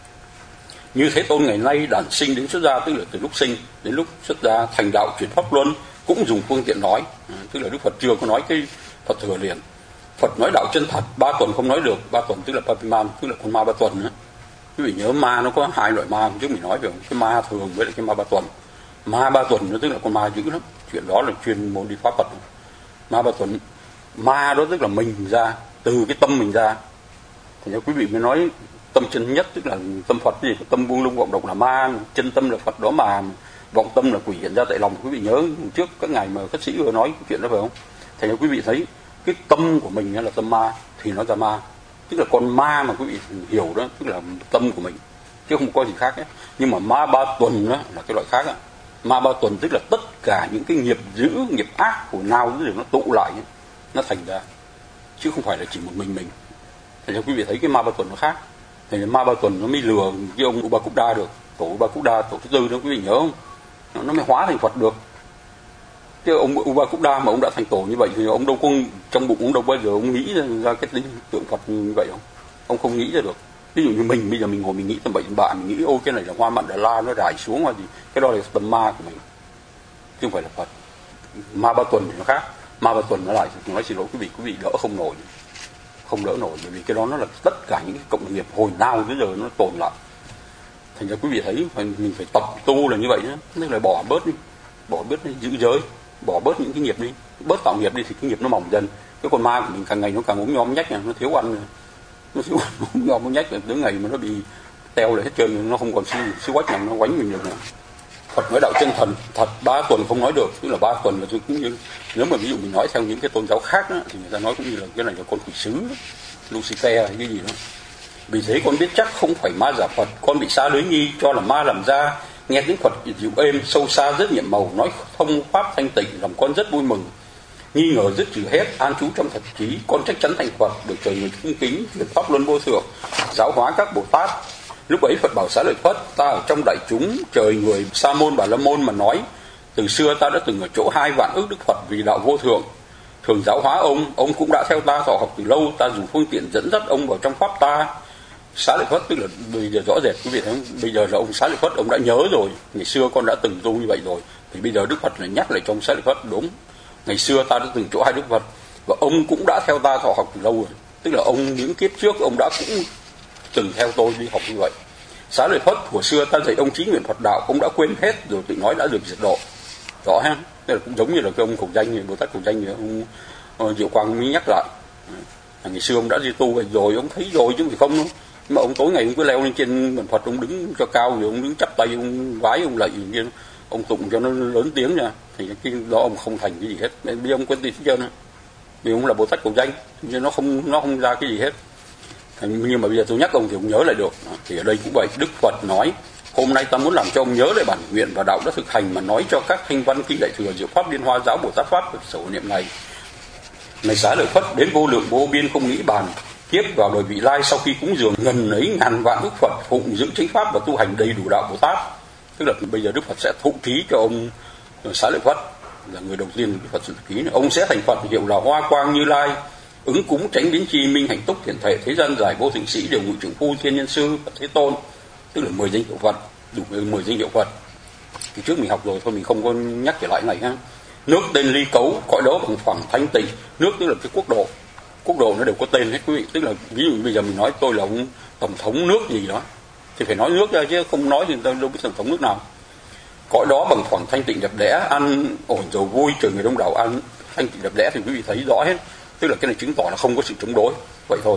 Như Thế Tôn ngày nay đản sinh đến xuất gia, tức là từ lúc sinh đến lúc xuất gia thành đạo chuyển pháp luân, cũng dùng phương tiện nói, à, tức là Đức Phật chưa có nói cái Phật thừa liền. Phật nói đạo chân thật, ba tuần không nói được. Ba tuần tức là Papiman, tức là con ma ba tuần nữa. Quý vị nhớ ma nó có hai loại ma, trước mình nói về cái ma thường với lại cái ma ba tuần. Ma ba tuần nó tức là con ma dữ lắm, chuyện đó là chuyên môn đi pháp Phật. Ma ba tuần, ma đó tức là mình ra, từ cái tâm mình ra. Thì quý vị mới nói tâm chân nhất, tức là tâm Phật gì, tâm buông lung vọng động là ma, chân tâm là Phật đó mà, vọng tâm là quỷ hiện ra tại lòng. Quý vị nhớ trước các ngày mà các sĩ vừa nói cái chuyện đó phải không? Thì quý vị thấy cái tâm của mình là tâm ma thì nó ra ma, tức là con ma mà quý vị hiểu đó, tức là tâm của mình chứ không có gì khác ấy. Nhưng mà ma ba tuần đó là cái loại khác á. Ma ba tuần tức là tất cả những cái nghiệp dữ, nghiệp ác của nào rồi nó tụ lại ấy, nó thành ra, chứ không phải là chỉ một mình mình. Thì cho quý vị thấy cái ma ba tuần nó khác. Thì ma ba tuần nó mới lừa cái ông Upakutta được, tổ Upakutta, tổ thứ tư đó quý vị nhớ không? Nó, nó mới hóa thành Phật được. Chứ ông Upakutta mà ông đã thành tổ như vậy thì ông đâu có, trong bụng ông đâu bao giờ ông nghĩ ra cái lý tượng Phật như vậy không? Ông không nghĩ ra được. Ví dụ như mình bây giờ mình ngồi mình nghĩ tầm bậy tầm bạ, mình nghĩ ô cái này là hoa mận Đà La nó rải xuống hoặc gì, cái đó là tầm ma của mình, chứ không phải là Phật. Ma ba tuần thì nó khác. Ma ba tuần nó lại nói xin lỗi quý vị, quý vị đỡ không nổi, không đỡ nổi, bởi vì cái đó nó là tất cả những cái cộng nghiệp hồi nào đến giờ nó tồn lại. Thành ra quý vị thấy mình phải tập tu là như vậy nhé, tức là bỏ bớt đi, bỏ bớt đi, giữ giới, bỏ bớt những cái nghiệp đi, bớt tạo nghiệp đi thì cái nghiệp nó mỏng dần. Cái con ma của mình càng ngày nó càng ốm nhom nhách, nó thiếu ăn, nó thiếu ăn ốm nhom nhách, đến ngày mà nó bị teo lại hết trơn, nó không còn siêu siêu quách nào nó quánh mình được nữa. Phật nói đạo chân thần thật ba tuần không nói được, tức là ba tuần là tôi cũng như, nếu mà ví dụ mình nói theo những cái tôn giáo khác đó, thì người ta nói cũng như là cái này là con quỷ sứ, Lucifer hay cái gì đó. Vì thế con biết chắc không phải ma giả Phật, con bị xa lưới nghi cho là ma làm ra. Nghe tiếng Phật dịu êm, sâu xa rất nhiệm màu, nói thông pháp thanh tịnh, làm con rất vui mừng. nghi ngờ dứt trừ hết, an trú trong thật trí, con chắc chắn thành Phật, được trời người cung kính, truyền pháp luân vô thượng, giáo hóa các Bồ Tát. Lúc ấy Phật bảo Xá Lợi Phất: ta ở trong đại chúng trời người Sa môn Bà La môn mà nói, từ xưa ta đã từng ở chỗ hai vạn ức Đức Phật vì đạo vô thượng, thường giáo hóa ông, ông cũng đã theo ta thọ học từ lâu, ta dùng phương tiện dẫn dắt ông vào trong pháp ta. Xá Lợi Phất tức là bây giờ rõ rệt quý vị thấy không? Bây giờ là ông Xá Lợi Phất ông đã nhớ rồi, ngày xưa con đã từng tu như vậy rồi, thì bây giờ Đức Phật lại nhắc lại cho ông Xá Lợi Phất: đúng, ngày xưa ta đã từng chỗ hai Đức Phật và ông cũng đã theo ta thọ học từ lâu rồi, tức là ông những kiếp trước ông đã cũng từng theo tôi đi học như vậy. Xá Lợi Phất, của xưa ta dạy ông chí nguyện Phật đạo, ông đã quên hết rồi tự nói đã được diệt độ. Rõ ha, tức là cũng giống như là cái ông Khổng Danh, Bồ Tát Khổng Danh, ông, ông Diệu Quang mới nhắc lại. À, ngày xưa ông đã đi tu rồi, ông thấy rồi chứ không đâu. Mà ông tối ngày ông cứ leo lên trên bàn Phật, ông đứng cho cao rồi ông đứng chắp tay, ông vái, ông lạy kia, ông tụng cho nó lớn tiếng nha, thì cái đó ông không thành cái gì hết. Bây giờ ông quên tin hết trơn á, vì ông là Bồ Tát Khổng Danh, nhưng nó không nó không ra cái gì hết. Nhưng mà bây giờ tôi nhắc ông thì ông nhớ lại được. Thì ở đây cũng vậy, Đức Phật nói: hôm nay ta muốn làm cho ông nhớ lại bản nguyện và đạo đã thực hành mà nói cho các thanh văn kinh đại thừa diệu pháp liên hoa giáo Bồ Tát pháp được sở niệm này. Này Xá Lợi Phất, đến vô lượng vô biên không nghĩ bàn, tiếp vào đời vị lai sau khi cúng dường ngần ấy ngàn vạn Đức Phật, phụng giữ chánh pháp và tu hành đầy đủ đạo Bồ Tát. Tức là bây giờ Đức Phật sẽ thụ thí cho ông Xá Lợi Phất, là người đầu tiên Đức Phật thụ thí. Ông sẽ thành Phật hiệu là Hoa Quang Như Lai, ứng cúng tránh biến chi, minh hạnh túc thiện thể, thế gian giải vô thượng sĩ, đều ngự trưởng phu, thiên nhân sư, Phật Thế Tôn. Tức là mười danh hiệu Phật, đủ mười danh hiệu Phật. Thì trước mình học rồi thôi, mình không có nhắc trở lại này ha. Nước tên ly cấu, cõi đó bằng phẳng thanh tịnh. Nước tức là cái quốc độ, quốc độ nó đều có tên hết quý vị. Tức là ví dụ bây giờ mình nói tôi là ông tổng thống nước gì đó thì phải nói nước ra, chứ không nói thì tôi đâu biết tổng thống nước nào. Cõi đó bằng phẳng thanh tịnh đẹp đẽ, ăn ổn giàu vui, trời người đông đảo, ăn thanh tịnh đẹp đẽ thì quý vị thấy rõ hết. Tức là cái này chứng tỏ là không có sự chống đối, vậy thôi.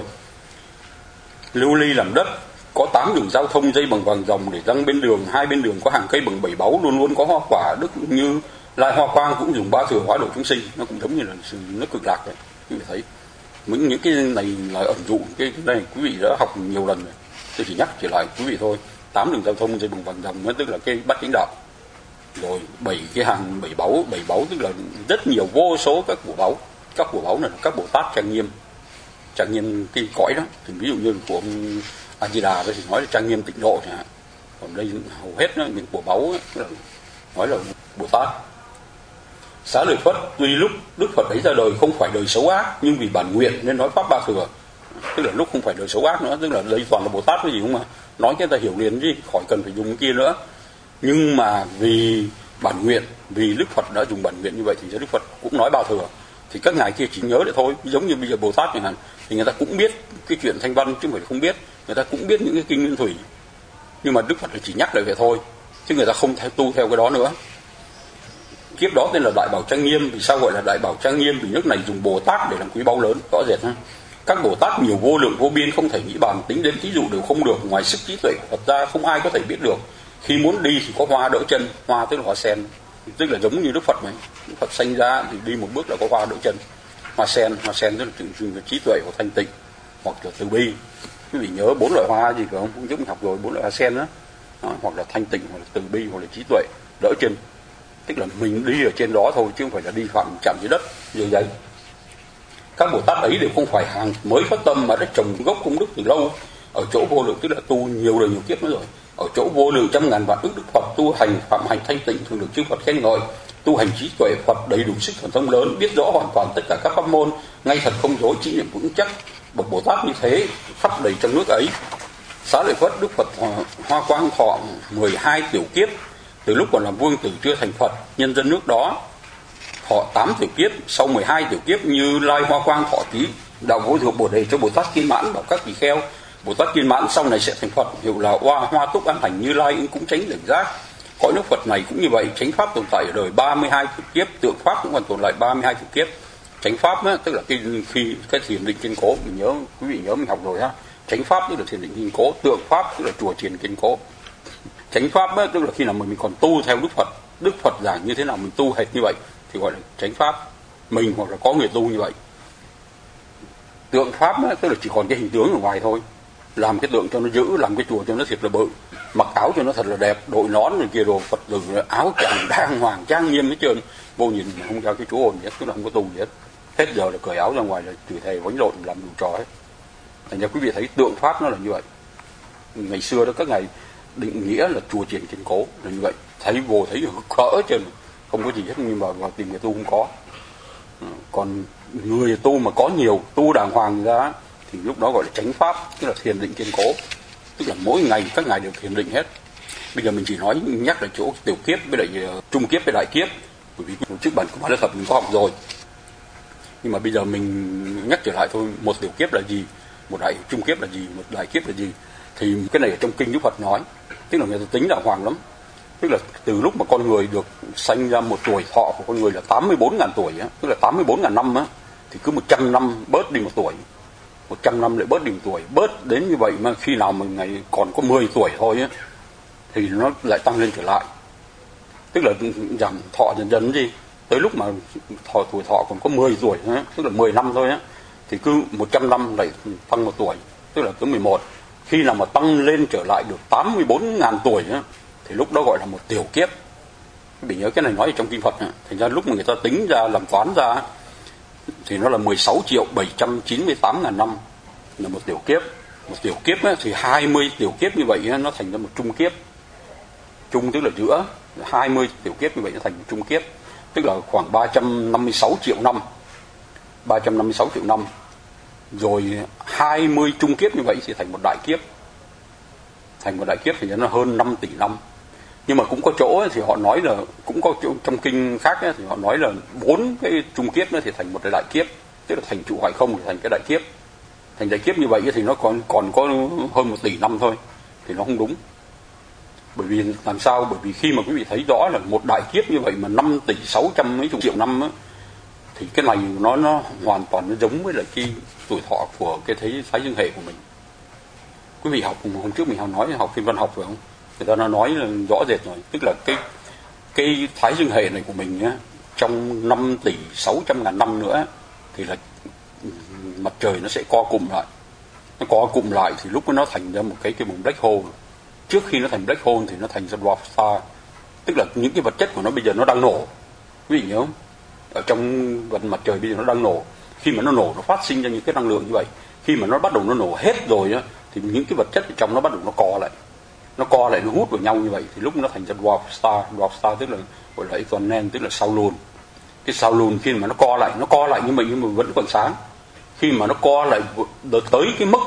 Lưu ly làm đất, có tám đường giao thông dây bằng vàng ròng để răng bên đường, hai bên đường có hàng cây bằng bảy báu, luôn luôn có hoa quả đức như Lai Hoa Quang, cũng dùng ba thừa hóa độ chúng sinh. Nó cũng giống như là nước Cực Lạc đấy, quý vị thấy. Những những cái này là ẩn dụ, cái, cái này quý vị đã học nhiều lần rồi, tôi chỉ nhắc trở lại quý vị thôi. Tám đường giao thông dây bằng vàng ròng, nó tức là cái bát chánh đạo. Rồi bảy cái hàng bảy báu, bảy báu tức là rất nhiều vô số các của báu. Các của báu này là các Bồ Tát trang nghiêm, trang nghiêm cái cõi đó. Thì ví dụ như của ông A Di Đà thì nói là trang nghiêm tịnh độ chẳng hạn. Còn đây hầu hết đó, những của báu ấy, nói là Bồ Tát. Xá Lợi Phất, tuy lúc Đức Phật ấy ra đời không phải đời xấu ác, nhưng vì bản nguyện nên nói pháp ba thừa. Tức là lúc không phải đời xấu ác nữa, tức là đây toàn là Bồ Tát cái gì không mà nói cái ta hiểu liền chứ khỏi cần phải dùng cái kia nữa. Nhưng mà vì bản nguyện, vì Đức Phật đã dùng bản nguyện như vậy thì Đức Phật cũng nói ba thừa. Thì các ngài kia chỉ nhớ để thôi, giống như bây giờ Bồ Tát chẳng hạn, thì người ta cũng biết cái chuyện thanh văn chứ không phải không biết, người ta cũng biết những cái kinh nguyên thủy, nhưng mà Đức Phật chỉ nhắc lại vậy thôi, chứ người ta không theo tu theo cái đó nữa. Kiếp đó tên là Đại Bảo Trang Nghiêm. Vì sao gọi là Đại Bảo Trang Nghiêm? Vì nước này dùng Bồ Tát để làm quý báu lớn, rõ rệt ha. Các Bồ Tát nhiều vô lượng vô biên, không thể nghĩ bàn, tính đến thí dụ đều không được, ngoài sức trí tuệ của Phật ra không ai có thể biết được. Khi muốn đi thì có hoa đỡ chân, hoa tức là hoa sen, tức là giống như Đức Phật này, Đức Phật sanh ra thì đi một bước là có hoa đỡ chân. Hoa sen, hoa sen tức là tượng trưng trí tuệ của thanh tịnh hoặc là từ bi. Quý vị nhớ bốn loại hoa gì phải không? Cũng giống mình học rồi, bốn loại hoa sen đó. Đó, hoặc là thanh tịnh, hoặc là từ bi, hoặc là trí tuệ, đỡ chân. Tức là mình đi ở trên đó thôi chứ không phải là đi phạm chạm dưới đất như vậy. Các Bồ Tát ấy đều không phải hàng mới phát tâm mà đã trồng gốc công đức từ lâu. Ở chỗ vô lượng tức là tu nhiều đời nhiều kiếp nữa rồi. Ở chỗ vô lượng trăm ngàn vạn ức Đức Phật tu hành phạm hành thanh tịnh thường được chư Phật khen ngợi. Tu hành trí tuệ Phật đầy đủ sức thần thông lớn, biết rõ hoàn toàn tất cả các pháp môn, ngay thật không dối, trí niệm vững chắc. Bậc Bồ Tát như thế khắp đầy trong nước ấy. Xá Lợi Phất, Đức Phật Hoa Quang thọ mười hai tiểu kiếp, từ lúc còn làm vương tử chưa thành Phật. Nhân dân nước đó thọ tám tiểu kiếp, sau mười hai tiểu kiếp Như Lai Hoa Quang thọ ký đạo vô thượng Bồ đề cho Bồ Tát Kiên Mãn bảo các tỳ kheo. Bồ Tát Kiên Mãn sau này sẽ thành Phật, hiệu là Hoa Hoa Túc An Hành Như Lai ứng cũng tránh đẳng giác. Cõi nước Phật này cũng như vậy, chánh pháp tồn tại ở đời ba mươi hai tiểu kiếp, tượng pháp cũng còn tồn tại ba mươi hai tiểu kiếp. Chánh pháp á, tức là cái khi cái thiền định kiên cố, mình nhớ quý vị nhớ mình học rồi ha. Chánh pháp tức là thiền định kiên cố, tượng pháp tức là chùa chiền kiên cố. Chánh pháp á, tức là khi nào mình còn tu theo Đức Phật, Đức Phật giảng như thế nào mình tu hệt như vậy thì gọi là chánh pháp. Mình hoặc là có người tu như vậy. Tượng pháp á, tức là chỉ còn cái hình tướng ở ngoài thôi. làm cái tượng cho nó dữ, làm cái chùa cho nó thiệt là bự, mặc áo cho nó thật là đẹp, đội nón rồi kia đồ Phật tử áo choàng đàng hoàng trang nghiêm hết trơn, vô nhìn không ra cái chú hồn gì hết, tức là không có tù gì hết. Hết giờ là cởi áo ra ngoài là chửi thề quánh lộn làm đủ trò hết. Thành ra quý vị thấy tượng Pháp nó là như vậy. Ngày xưa đó các ngài định nghĩa là chùa triển kiên cố là như vậy, thấy vô thấy cỡ trên không có gì hết, nhưng mà vào tìm người tu không có. Còn người tu mà có nhiều tu đàng hoàng ra thì lúc đó gọi là chánh pháp, tức là thiền định kiên cố, tức là mỗi ngày các ngài đều thiền định hết. Bây giờ mình chỉ nói nhắc là chỗ tiểu kiếp với lại trung kiếp với đại kiếp, bởi vì trước bản của Ba La Thập mình có học rồi, nhưng mà bây giờ mình nhắc trở lại thôi. Một tiểu kiếp là gì, một đại trung kiếp là gì, một đại kiếp là gì, thì cái này ở trong kinh Đức Phật nói, tức là người ta tính đàng hoàng lắm. Tức là từ lúc mà con người được sanh ra, một tuổi thọ của con người là tám mươi bốn ngàn tuổi á, tức là tám mươi bốn ngàn năm á, thì cứ một trăm năm bớt đi một tuổi, một trăm năm lại bớt đi một tuổi, bớt đến như vậy mà khi nào mình ngày còn có mười tuổi thôi á, thì nó lại tăng lên trở lại. Tức là giảm thọ dần dần gì, tới lúc mà thọ tuổi thọ còn có mười tuổi á, tức là mười năm thôi á, thì cứ một trăm năm lại tăng một tuổi, tức là cứ mười một. Khi nào mà tăng lên trở lại được tám mươi bốn ngàn tuổi á, thì lúc đó gọi là một tiểu kiếp. Vì nhớ cái này nói ở trong kinh Phật, thành ra lúc mà người ta tính ra làm toán ra thì nó là mười sáu triệu bảy trăm chín mươi tám ngàn năm là một tiểu kiếp. Một tiểu kiếp ấy, thì hai mươi tiểu kiếp như vậy ấy, nó thành ra một trung kiếp. Trung tức là giữa, hai mươi tiểu kiếp như vậy nó thành một trung kiếp, tức là khoảng ba trăm năm mươi sáu triệu năm. ba trăm năm mươi sáu triệu năm. Rồi hai mươi trung kiếp như vậy thì thành một đại kiếp. Thành một đại kiếp thì nó hơn năm tỷ năm. Nhưng mà cũng có chỗ ấy, thì họ nói là, cũng có chỗ, trong kinh khác ấy, thì họ nói là bốn cái trung kiếp nó thì thành một cái đại kiếp, tức là thành trụ hoại không thì thành cái đại kiếp. Thành đại kiếp như vậy thì nó còn còn có hơn một tỷ năm thôi, thì nó không đúng. Bởi vì làm sao? Bởi vì khi mà quý vị thấy rõ là một đại kiếp như vậy mà năm tỷ sáu trăm mấy chục triệu năm á, thì cái này nó nó hoàn toàn nó giống với lại cái tuổi thọ của cái thế Thái Dương hệ của mình. Quý vị học hôm trước mình học nói học thiên văn học phải không? Người ta nó nói là rõ rệt rồi, tức là cái cái Thái Dương hệ này của mình á, trong năm tỷ sáu trăm ngàn năm nữa thì là mặt trời nó sẽ co cụm lại. Nó co cụm lại thì lúc nó thành ra một cái cái vùng black hole. Trước khi nó thành black hole thì nó thành ra dwarf star, tức là những cái vật chất của nó bây giờ nó đang nổ. Quý vị nhớ không? Ở trong vật mặt trời bây giờ nó đang nổ. Khi mà nó nổ nó phát sinh ra những cái năng lượng như vậy. Khi mà nó bắt đầu nó nổ hết rồi á, thì những cái vật chất ở trong nó bắt đầu nó co lại. Nó co lại, nó hút vào nhau như vậy thì lúc nó thành ra dwarf star. Dwarf star tức là gọi là exonen, tức là sao lùn. Cái sao lùn khi mà nó co lại, nó co lại nhưng mà, nhưng mà vẫn còn sáng. Khi mà nó co lại tới cái mức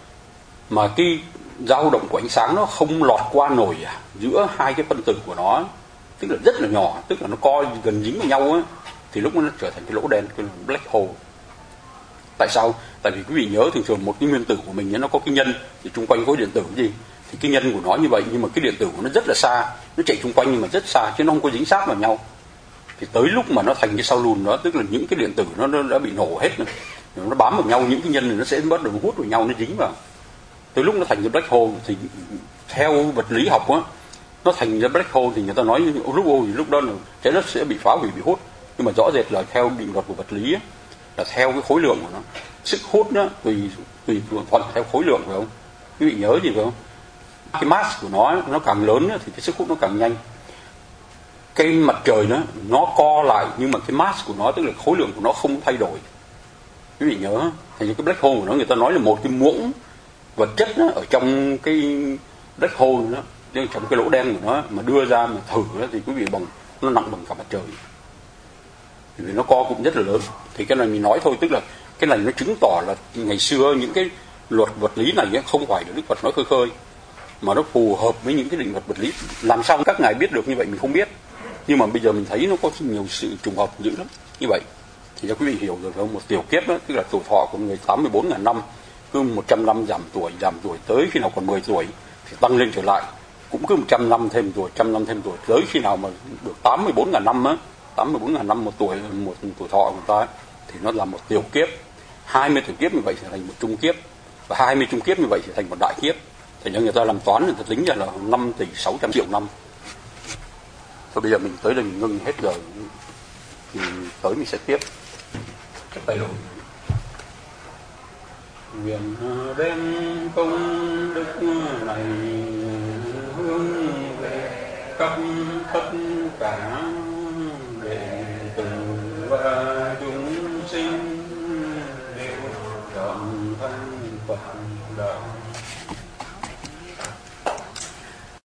mà cái dao động của ánh sáng nó không lọt qua nổi giữa hai cái phân tử của nó, tức là rất là nhỏ, tức là nó co gần dính vào nhau á, thì lúc nó trở thành cái lỗ đen, cái black hole. Tại sao? Tại vì quý vị nhớ thường thường một cái nguyên tử của mình nó có cái nhân thì xung quanh khối điện tử cái gì, thì cái nhân của nó như vậy, nhưng mà cái điện tử của nó rất là xa, nó chạy xung quanh nhưng mà rất xa chứ nó không có dính sát vào nhau. Thì tới lúc mà nó thành cái sao lùn đó, tức là những cái điện tử nó, nó đã bị nổ hết rồi, nó bám vào nhau, những cái nhân này nó sẽ bắt đầu hút vào nhau, nó dính vào. Tới lúc nó thành cái black hole thì theo vật lý học á, nó thành ra black hole thì người ta nói lúc thì lúc đó là trái đất sẽ bị phá hủy, bị hút. Nhưng mà rõ rệt là theo định luật của vật lý á, là theo cái khối lượng của nó, sức hút nó tùy tùy thuận theo khối lượng, phải không? Quý vị nhớ gì phải không? Cái mass của nó nó càng lớn á, thì cái sức hút nó càng nhanh. Cái mặt trời nó nó co lại nhưng mà cái mass của nó, tức là khối lượng của nó không thay đổi. Quý vị nhớ, thì cái black hole của nó người ta nói là một cái muỗng vật chất đó, ở trong cái black hole đó, trong cái lỗ đen của nó mà đưa ra mà thử đó, thì quý vị bằng nó nặng bằng cả mặt trời, vì nó co cũng rất là lớn. Thì cái này mình nói thôi, tức là cái này nó chứng tỏ là ngày xưa những cái luật vật lý này không phải là Đức Phật nói khơi khơi, mà nó phù hợp với những cái định luật vật lý. Làm sao các ngài biết được như vậy mình không biết, nhưng mà bây giờ mình thấy nó có nhiều sự trùng hợp dữ lắm như vậy. Thì cho quý vị hiểu rồi không? Một tiểu kiếp đó, tức là tuổi thọ của người tám mươi bốn ngàn năm, cứ một trăm năm giảm tuổi, giảm tuổi tới khi nào còn mười tuổi thì tăng lên trở lại, cũng cứ một trăm năm thêm tuổi, trăm năm thêm tuổi, tới khi nào mà được tám mươi bốn ngàn năm á, tám mươi bốn ngàn năm một tuổi, một tuổi thọ của người ta ấy, thì nó là một tiểu kiếp. hai mươi tiểu kiếp như vậy sẽ thành một trung kiếp, và hai mươi trung kiếp như vậy sẽ thành một đại kiếp. Thì người ta làm toán, người ta tính ra là năm tỷ sáu trăm triệu năm. Thôi bây giờ mình tới đây mình ngưng hết giờ, thì tới mình sẽ tiếp. Cái tay rồi. nguyện đem công đức này hướng về khắp tất cả